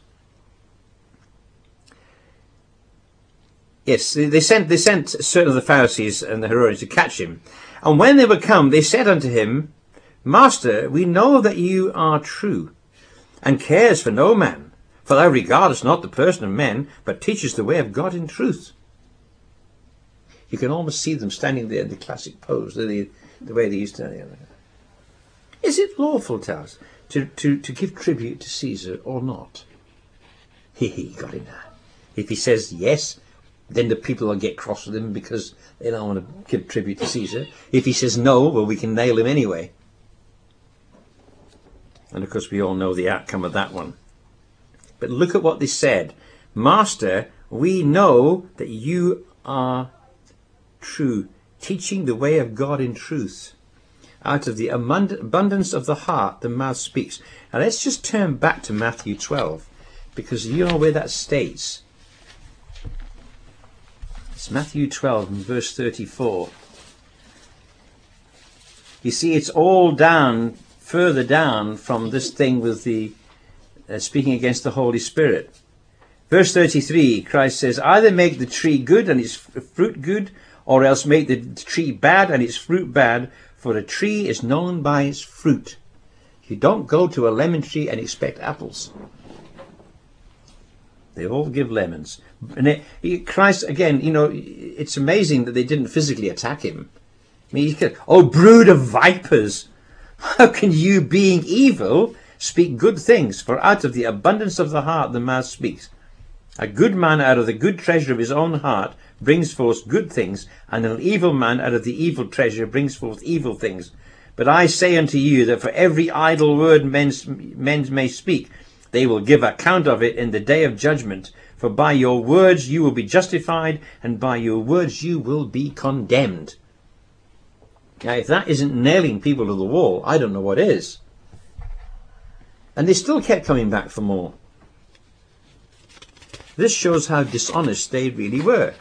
Yes, they sent they sent certain of the Pharisees and the Herodians to catch him. And when they were come, they said unto him, Master, we know that you are true, and cares for no man. For thou regardest not the person of men, but teachest the way of God in truth. You can almost see them standing there in the classic pose, the, the way they used to. Is it lawful, to us, to, to, to give tribute to Caesar or not? He, he got in there. If he says yes, then the people will get cross with him because they don't want to give tribute to Caesar. If he says no, well, we can nail him anyway. And of course, we all know the outcome of that one. But look at what they said. Master, we know that you are true, teaching the way of God in truth. Out of the abundance of the heart, the mouth speaks. Now let's just turn back to Matthew twelve, because you know where that states. It's Matthew twelve and verse thirty-four. You see, it's all down, further down from this thing with the uh, speaking against the Holy Spirit. Verse thirty-three, Christ says, either make the tree good and its fruit good, or else make the tree bad and its fruit bad, for a tree is known by its fruit. You don't go to a lemon tree and expect apples. They all give lemons. And it, he, Christ, again, you know, it's amazing that they didn't physically attack him. I mean, you could, oh, brood of vipers, how can you, being evil, speak good things? For out of the abundance of the heart the mouth speaks. A good man out of the good treasure of his own heart brings forth good things, and an evil man out of the evil treasure brings forth evil things. But I say unto you that for every idle word men, men may speak, they will give account of it in the day of judgment. For by your words you will be justified, and by your words you will be condemned. Now, if that isn't nailing people to the wall, I don't know what is. And they still kept coming back for more. This shows how dishonest they really were.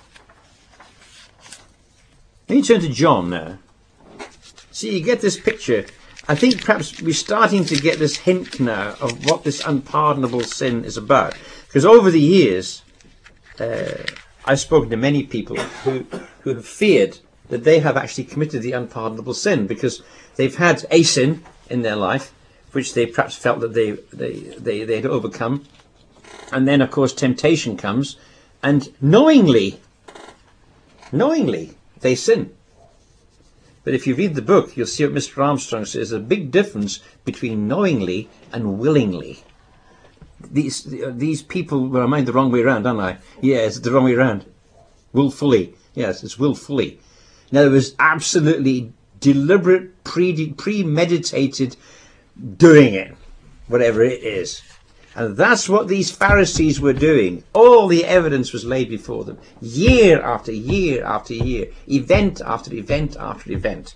Let me turn to John now. See, you get this picture. I think perhaps we're starting to get this hint now of what this unpardonable sin is about. Because over the years, uh, I've spoken to many people who, who have feared that they have actually committed the unpardonable sin, because they've had a sin in their life, which they perhaps felt that they, they, they, they had overcome. And then, of course, temptation comes, and knowingly, knowingly, they sin. But if you read the book, you'll see what Mister Armstrong says. There's a big difference between knowingly and willingly. These these people, well, I mind the wrong way around, don't I? Yes, the wrong way around. Willfully. Yes, it's willfully. Now, it was absolutely deliberate, pre premeditated doing it, whatever it is. And that's what these Pharisees were doing. All the evidence was laid before them. Year after year after year. Event after event after event.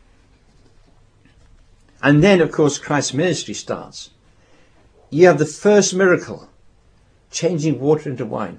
And then, of course, Christ's ministry starts. You have the first miracle. Changing water into wine.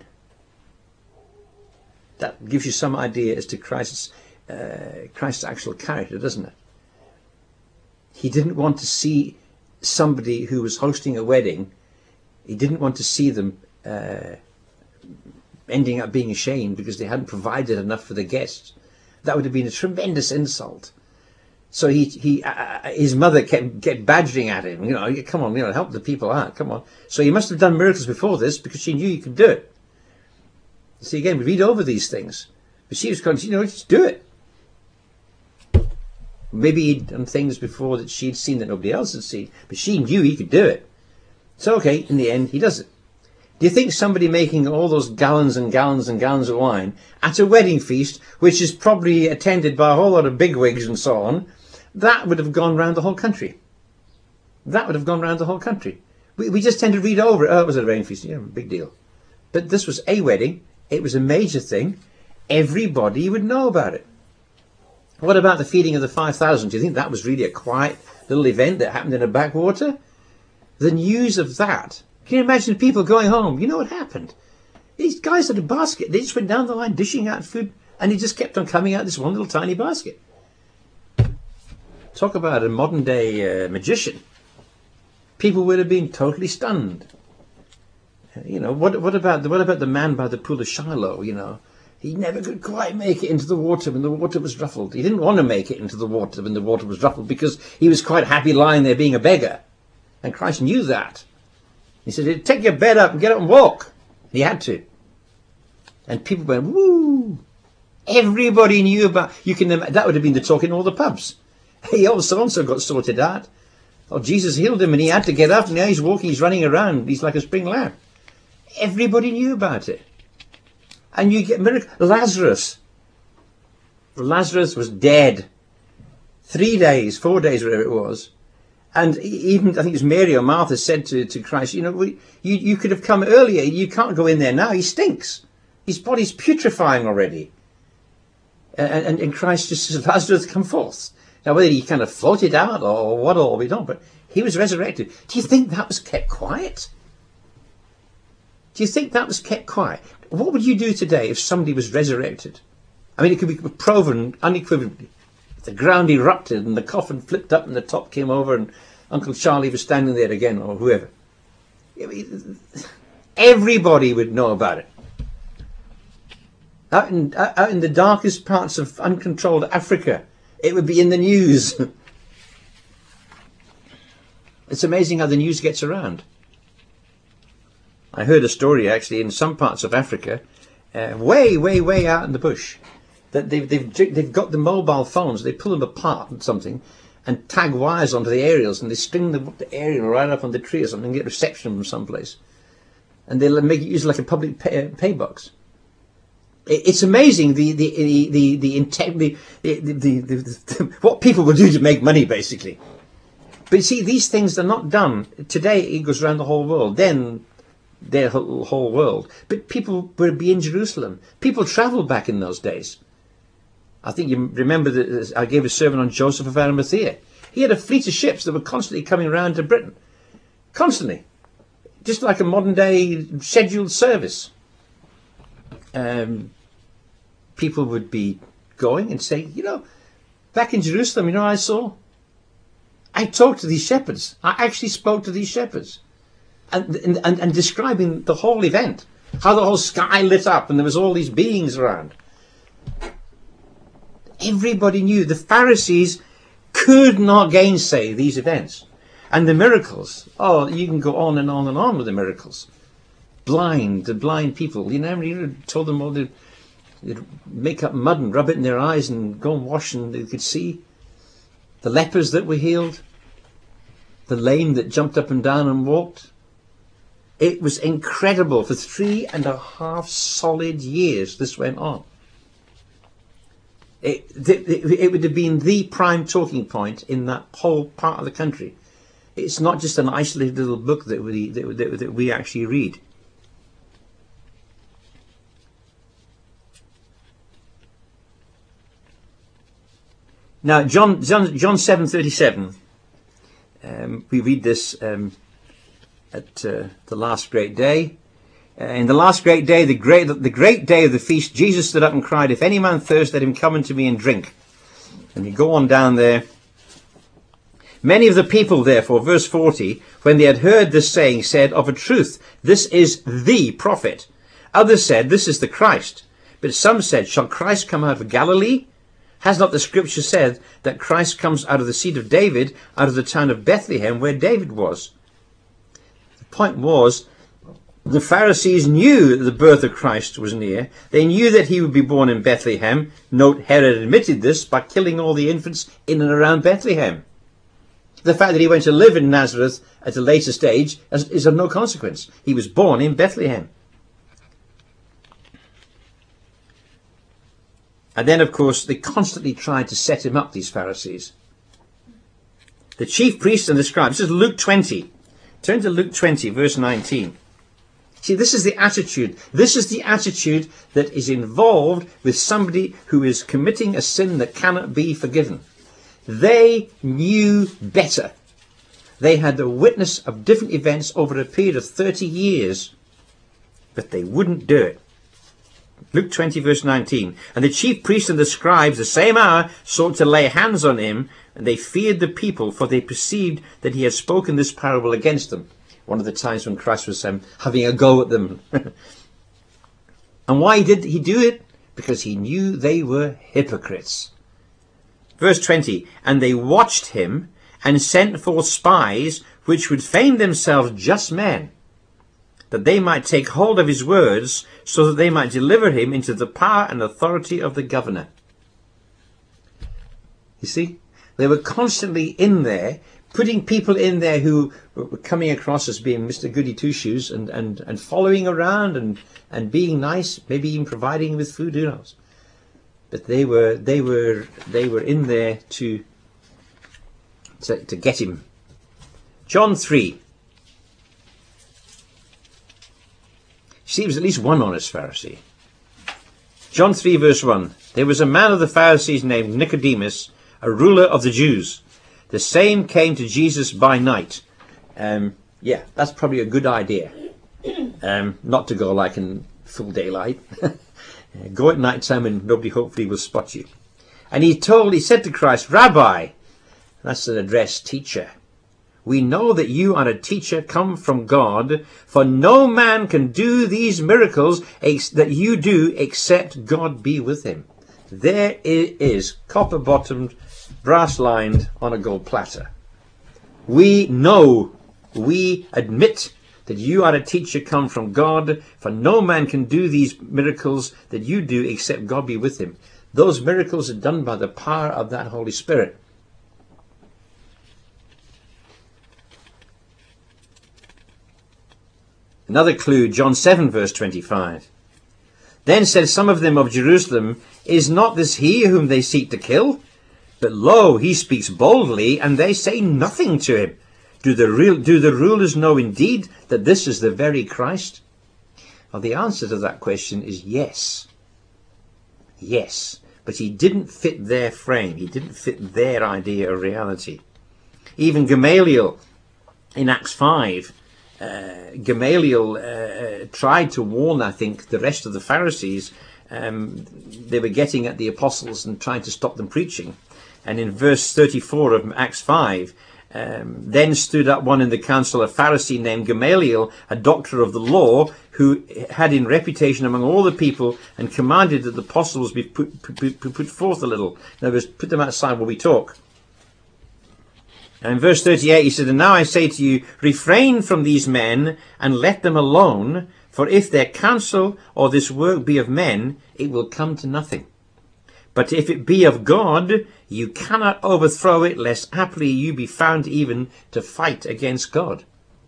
That gives you some idea as to Christ's, uh, Christ's actual character, doesn't it? He didn't want to see somebody who was hosting a wedding. He didn't want to see them uh, ending up being ashamed because they hadn't provided enough for the guests. That would have been a tremendous insult. So he, he, uh, his mother kept, kept badgering at him. You know, come on, you know, help the people out. Come on. So he must have done miracles before this because she knew he could do it. See, again, we read over these things, but she was going, you know, just do it. Maybe he'd done things before that she'd seen that nobody else had seen, but she knew he could do it. So, okay, in the end, he does it. Do you think somebody making all those gallons and gallons and gallons of wine at a wedding feast, which is probably attended by a whole lot of bigwigs and so on, that would have gone round the whole country? That would have gone round the whole country. We, we just tend to read over it. Oh, it was a wedding feast. Yeah, big deal. But this was a wedding. It was a major thing. Everybody would know about it. What about the feeding of the five thousand? Do you think that was really a quiet little event that happened in a backwater? The news of that. Can you imagine people going home? You know what happened? These guys had a basket. They just went down the line dishing out food, and it just kept on coming out this one little tiny basket. Talk about a modern day uh, magician. People would have been totally stunned. You know, what what about the what about the man by the pool of Shiloh? You know, he never could quite make it into the water when the water was ruffled. He didn't want to make it into the water when the water was ruffled because he was quite happy lying there being a beggar. And Christ knew that. He said, take your bed up and get up and walk. He had to. And people went, woo. Everybody knew about. You can. That would have been the talk in all the pubs. Hey, oh, so and so got sorted out. Oh, Jesus healed him, and he had to get up. And now he's walking. He's running around. He's like a spring lamb. Everybody knew about it. And you get miracle. Lazarus. Lazarus was dead. Three days, four days, whatever it was. And even, I think it was Mary or Martha said to, to Christ, you know, we, you, you could have come earlier. You can't go in there now. He stinks. His body's putrefying already. And, and, and Christ just says, Lazarus, come forth. Now, whether he kind of floated out or what all we don't, but he was resurrected. Do you think that was kept quiet? Do you think that was kept quiet? What would you do today if somebody was resurrected? I mean, it could be proven unequivocally. The ground erupted and the coffin flipped up and the top came over and Uncle Charlie was standing there again, or whoever. Everybody would know about it. Out in, out in the darkest parts of uncontrolled Africa, it would be in the news. It's amazing how the news gets around. I heard a story actually in some parts of Africa, uh, way, way, way out in the bush, that they've, they've, they've got the mobile phones, they pull them apart and something, and tag wires onto the aerials, and they string the, the aerial right up on the tree or something, and get reception from someplace. And they'll make it use like a public pay, pay box. It's amazing the the the the the, the, the, the, the, the, the what people will do to make money, basically. But you see, these things are not done today. It goes around the whole world. Then their whole, whole world. But people would be in Jerusalem. People travelled back in those days. I think you remember that I gave a sermon on Joseph of Arimathea. He had a fleet of ships that were constantly coming around to Britain, constantly, just like a modern day scheduled service. Um. People would be going and saying, you know, back in Jerusalem, you know what I saw? I talked to these shepherds. I actually spoke to these shepherds. And, and, and describing the whole event. How the whole sky lit up and there was all these beings around. Everybody knew. The Pharisees could not gainsay these events. And the miracles. Oh, you can go on and on and on with the miracles. Blind, the blind people. You know, you told them all the... They'd make up mud and rub it in their eyes and go and wash and they could see. The lepers that were healed. The lame that jumped up and down and walked. It was incredible. For three and a half solid years this went on. It, it, it would have been the prime talking point in that whole part of the country. It's not just an isolated little book that we, that, that, that we actually read. Now, John, John, John seven thirty-seven, um, we read this um, at uh, the last great day. Uh, in the last great day, the great, the great day of the feast, Jesus stood up and cried, if any man thirst, let him come unto me and drink. And you go on down there. Many of the people, therefore, verse forty, when they had heard this saying, said, of a truth, this is the prophet. Others said, this is the Christ. But some said, shall Christ come out of Galilee? Has not the scripture said that Christ comes out of the seed of David, out of the town of Bethlehem, where David was? The point was, the Pharisees knew that the birth of Christ was near. They knew that he would be born in Bethlehem. Note, Herod admitted this by killing all the infants in and around Bethlehem. The fact that he went to live in Nazareth at a later stage is of no consequence. He was born in Bethlehem. And then, of course, they constantly tried to set him up, these Pharisees. The chief priests and the scribes. This is Luke twenty. Turn to Luke twenty, verse nineteen. See, this is the attitude. This is the attitude that is involved with somebody who is committing a sin that cannot be forgiven. They knew better. They had the witness of different events over a period of thirty years, but they wouldn't do it. Luke twenty, verse nineteen. And the chief priests and the scribes the same hour sought to lay hands on him, and they feared the people, for they perceived that he had spoken this parable against them. One of the times when Christ was um, having a go at them. And why did he do it? Because he knew they were hypocrites. Verse twenty. And they watched him, and sent forth spies, which would feign themselves just men, that they might take hold of his words, so that they might deliver him into the power and authority of the governor. You see, they were constantly in there, putting people in there who were coming across as being Mister Goody Two-Shoes and, and, and following around and, and being nice, maybe even providing him with food, who knows. But they were they were they were in there to to, to get him. John three. See, it was at least one honest Pharisee. John three verse one. There was a man of the Pharisees named Nicodemus, a ruler of the Jews. The same came to Jesus by night. Um, yeah, that's probably a good idea. Um, not to go like in full daylight. Go at night time and nobody hopefully will spot you. And he told, he said to Christ, Rabbi, that's an address, teacher. We know that you are a teacher come from God, for no man can do these miracles that you do except God be with him. There it is, copper-bottomed, brass-lined on a gold platter. We know, we admit that you are a teacher come from God, for no man can do these miracles that you do except God be with him. Those miracles are done by the power of that Holy Spirit. Another clue, John seven verse twenty-five. Then said some of them of Jerusalem, Is not this he whom they seek to kill? But lo, he speaks boldly, and they say nothing to him. Do the, real, do the rulers know indeed that this is the very Christ? Well, the answer to that question is yes. Yes. But he didn't fit their frame. He didn't fit their idea of reality. Even Gamaliel in Acts five, uh, Gamaliel uh, tried to warn, I think, the rest of the Pharisees. Um, they were getting at the apostles and trying to stop them preaching. And in verse thirty-four of Acts five, um, then stood up one in the council, a Pharisee named Gamaliel, a doctor of the law, who had in reputation among all the people, and commanded that the apostles be put, put, put forth a little. In other words, put them outside while we talk. And in verse thirty-eight he said, And now I say to you, refrain from these men, and let them alone, for if their counsel or this work be of men, it will come to nothing. But if it be of God, you cannot overthrow it, lest haply you be found even to fight against God.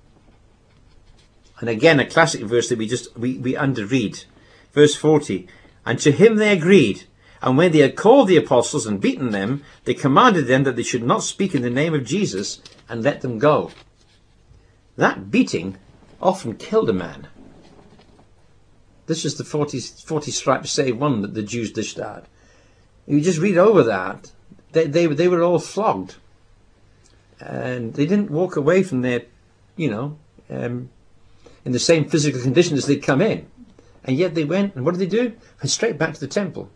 And again, a classic verse that we just we, we underread. Verse forty. And to him they agreed. And when they had called the apostles and beaten them, they commanded them that they should not speak in the name of Jesus, and let them go. That beating often killed a man. This is the forty, forty stripes save one that the Jews dished out. You just read over that. They, they, they were all flogged. And they didn't walk away from their, you know, um, in the same physical condition as they'd come in. And yet they went, and what did they do? Went straight back to the temple.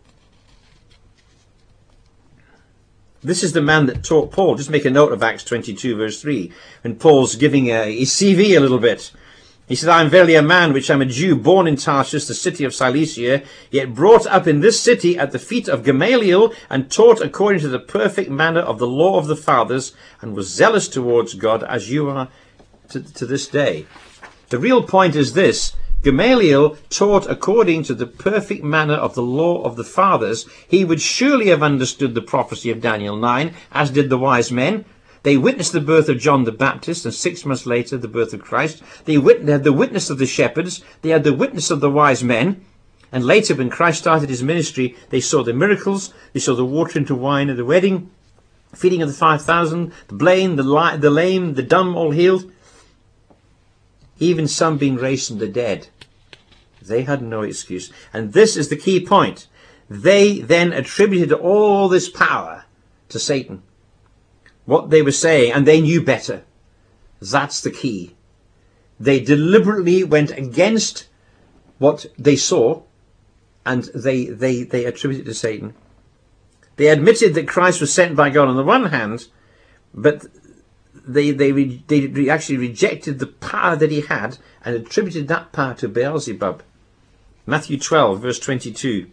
This is the man that taught Paul. Just make a note of Acts twenty-two verse three. When Paul's giving a, his C V a little bit. He said, I am verily a man which am a Jew, born in Tarsus, the city of Cilicia, yet brought up in this city at the feet of Gamaliel, and taught according to the perfect manner of the law of the fathers, and was zealous towards God, as you are to, to this day. The real point is this. Gamaliel taught according to the perfect manner of the law of the fathers. He would surely have understood the prophecy of Daniel nine, as did the wise men. They witnessed the birth of John the Baptist, and six months later the birth of Christ. They had the witness of the shepherds. They had the witness of the wise men. And later, when Christ started his ministry, they saw the miracles. They saw the water into wine at the wedding, feeding of the five thousand, the blind, the, li- the lame, the dumb, all healed. Even some being raised from the dead. They had no excuse. And this is the key point. They then attributed all this power to Satan. What they were saying, and they knew better. That's the key. They deliberately went against what they saw, and they, they, they attributed it to Satan. They admitted that Christ was sent by God on the one hand, but they, they, they actually rejected the power that he had and attributed that power to Beelzebub. Matthew twelve, verse twenty-two.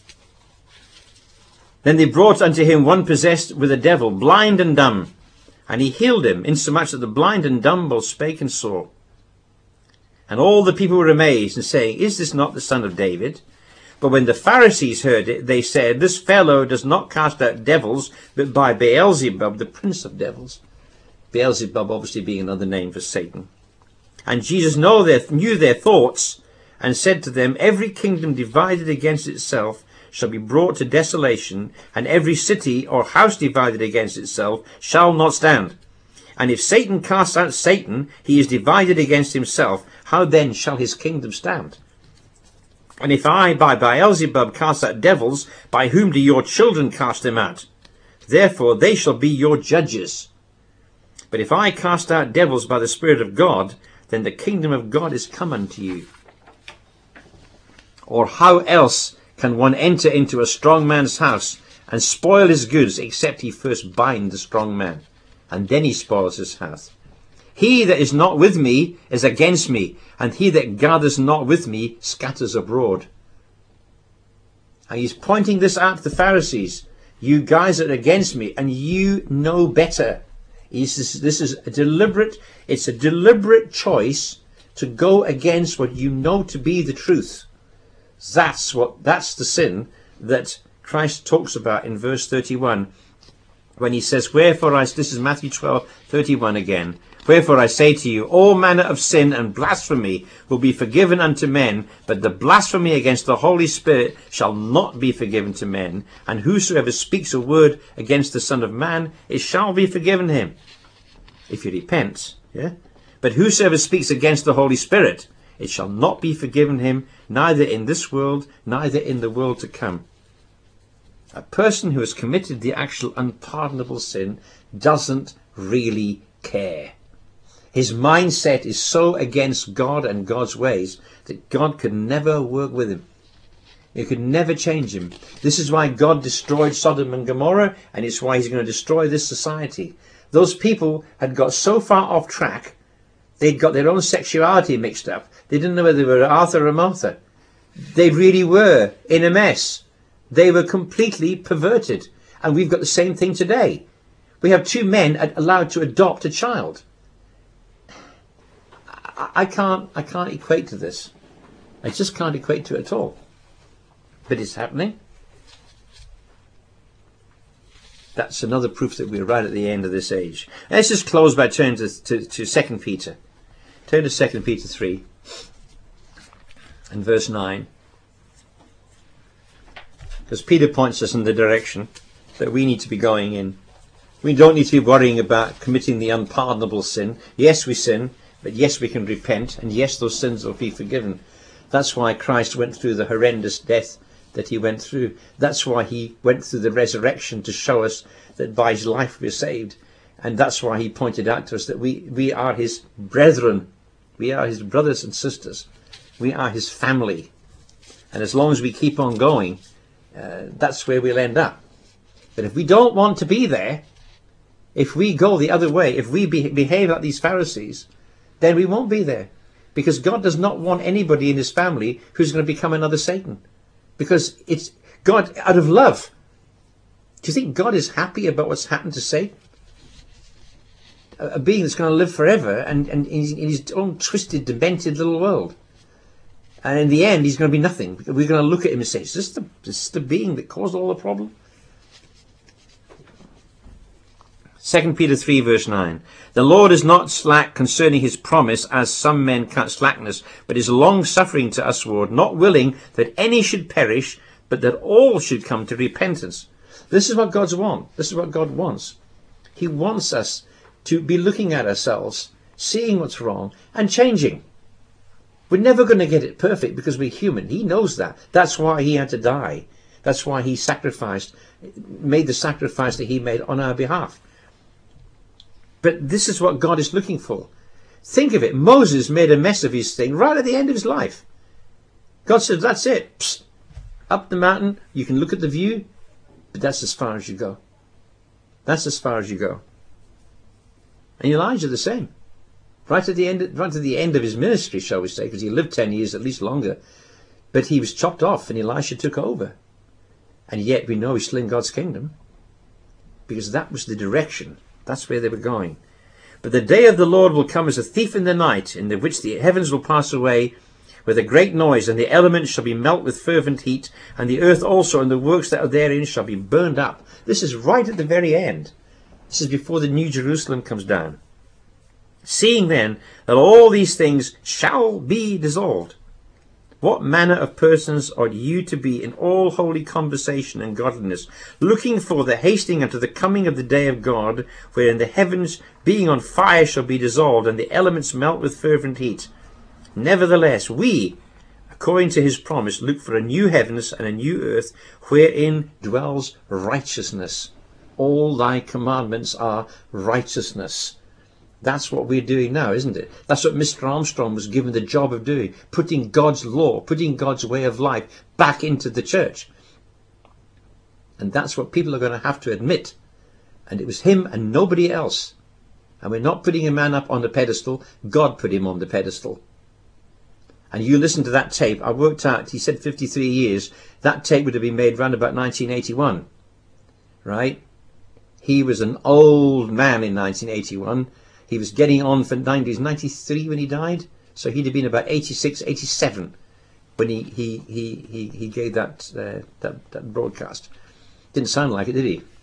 Then they brought unto him one possessed with a devil, blind and dumb. And he healed him, insomuch that the blind and dumb both spake and saw. And all the people were amazed, and saying, Is this not the son of David? But when the Pharisees heard it, they said, This fellow does not cast out devils, but by Beelzebub, the prince of devils. Beelzebub obviously being another name for Satan. And Jesus know their, knew their thoughts, and said to them, Every kingdom divided against itself shall be brought to desolation, and every city or house divided against itself shall not stand. And if Satan casts out Satan, he is divided against himself. How then shall his kingdom stand? And if I by Beelzebub cast out devils, by whom do your children cast them out? Therefore they shall be your judges. But if I cast out devils by the Spirit of God, then the kingdom of God is come unto you. Or how else can one enter into a strong man's house and spoil his goods, except he first bind the strong man, and then he spoils his house? He that is not with me is against me, and he that gathers not with me scatters abroad. And he's pointing this out to the Pharisees. You guys are against me, and you know better. This is, this is a deliberate, it's a deliberate choice to go against what you know to be the truth. That's what, that's the sin that Christ talks about in verse thirty-one, when he says, Wherefore I, this is Matthew twelve, thirty-one again, Wherefore I say to you, all manner of sin and blasphemy will be forgiven unto men, but the blasphemy against the Holy Spirit shall not be forgiven to men. And whosoever speaks a word against the Son of Man, it shall be forgiven him, if he repents. Yeah? But whosoever speaks against the Holy Spirit, it shall not be forgiven him, neither in this world, neither in the world to come. A person who has committed the actual unpardonable sin doesn't really care. His mindset is so against God and God's ways that God could never work with him. He could never change him. This is why God destroyed Sodom and Gomorrah, and it's why he's going to destroy this society. Those people had got so far off track, they'd got their own sexuality mixed up. They didn't know whether they were Arthur or Martha. They really were in a mess. They were completely perverted. And we've got the same thing today. We have two men allowed to adopt a child. I can't, I can't equate to this. I just can't equate to it at all. But it's happening. That's another proof that we're right at the end of this age. Let's just close by turning to, to, to Second Peter. Turn to Second Peter three and verse nine. Because Peter points us in the direction that we need to be going in. We don't need to be worrying about committing the unpardonable sin. Yes, we sin, but yes, we can repent, and yes, those sins will be forgiven. That's why Christ went through the horrendous death that he went through. That's why he went through the resurrection, to show us that by his life we're saved. And that's why he pointed out to us that we, we are his brethren. We are his brothers and sisters. We are his family. And as long as we keep on going, uh, that's where we'll end up. But if we don't want to be there, if we go the other way, if we be, behave like these Pharisees, then we won't be there. Because God does not want anybody in his family who's going to become another Satan. Because it's God out of love. Do you think God is happy about what's happened to Satan? A being that's going to live forever and, and in his own twisted, demented little world. And in the end, he's going to be nothing. We're going to look at him and say, is this the, is this the being that caused all the problem? Second Peter three verse nine. The Lord is not slack concerning his promise, as some men count slackness, but is long-suffering to usward, not willing that any should perish, but that all should come to repentance. This is what God's want. This is what God wants. He wants us to be looking at ourselves, seeing what's wrong, and changing. We're never going to get it perfect because we're human. He knows that. That's why he had to die. That's why he sacrificed, made the sacrifice that he made on our behalf. But this is what God is looking for. Think of it. Moses made a mess of his thing right at the end of his life. God said, that's it. Psst. Up the mountain, you can look at the view, but that's as far as you go. That's as far as you go. And Elijah the same. Right at the end, right at the end of his ministry, shall we say, because he lived ten years, at least longer. But he was chopped off and Elisha took over. And yet we know he's still in God's kingdom. Because that was the direction That's where they were going. But the day of the Lord will come as a thief in the night, in the which the heavens will pass away with a great noise, and the elements shall be melt with fervent heat, and the earth also and the works that are therein shall be burned up. This is right at the very end. This is before the New Jerusalem comes down. Seeing then that all these things shall be dissolved, what manner of persons ought you to be in all holy conversation and godliness, looking for the hasting unto the coming of the day of God, wherein the heavens being on fire shall be dissolved, and the elements melt with fervent heat? Nevertheless, we, according to his promise, look for a new heavens and a new earth, wherein dwells righteousness. All thy commandments are righteousness. That's what we're doing now, isn't it? That's what Mister Armstrong was given the job of doing, putting God's law, putting God's way of life back into the church. And that's what people are going to have to admit. And it was him and nobody else. And we're not putting a man up on the pedestal. God put him on the pedestal. And you listen to that tape. I worked out, he said fifty-three years. That tape would have been made around about nineteen eighty-one. Right? He was an old man in nineteen eighty-one. He was getting on for nineties, ninety-three when he died. So he'd have been about eighty-six, eighty-seven when he, he, he, he, he gave that, uh, that, that broadcast. Didn't sound like it, did he?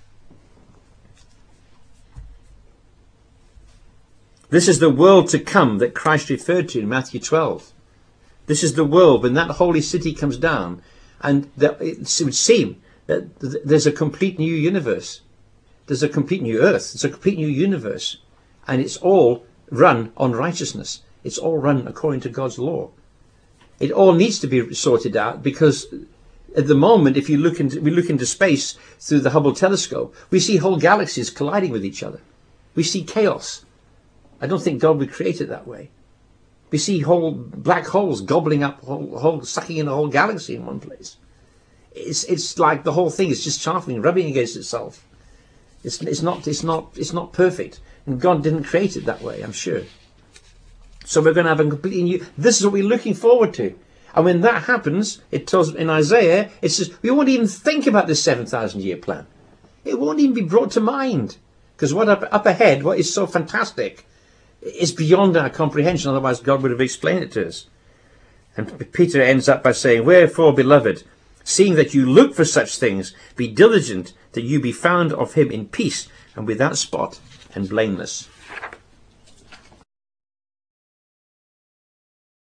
This is the world to come that Christ referred to in Matthew twelve. This is the world when that holy city comes down, and that it would seem that there's a complete new universe. There's a complete new earth. There's a complete new universe. And it's all run on righteousness. It's all run according to God's law. It all needs to be sorted out, because at the moment, if you look into, we look into space through the Hubble telescope, we see whole galaxies colliding with each other. We see chaos. I don't think God would create it that way. We see whole black holes gobbling up, whole, whole, sucking in a whole galaxy in one place. It's it's like the whole thing is just chaffing, rubbing against itself. It's it's not it's not it's not perfect. And God didn't create it that way, I'm sure. So we're going to have a completely new... This is what we're looking forward to. And when that happens, it tells in Isaiah, it says, we won't even think about this seven thousand year plan. It won't even be brought to mind. Because what up, up ahead, what is so fantastic, is beyond our comprehension. Otherwise, God would have explained it to us. And Peter ends up by saying, wherefore, beloved, seeing that you look for such things, be diligent that you be found of him in peace and without spot and blameless.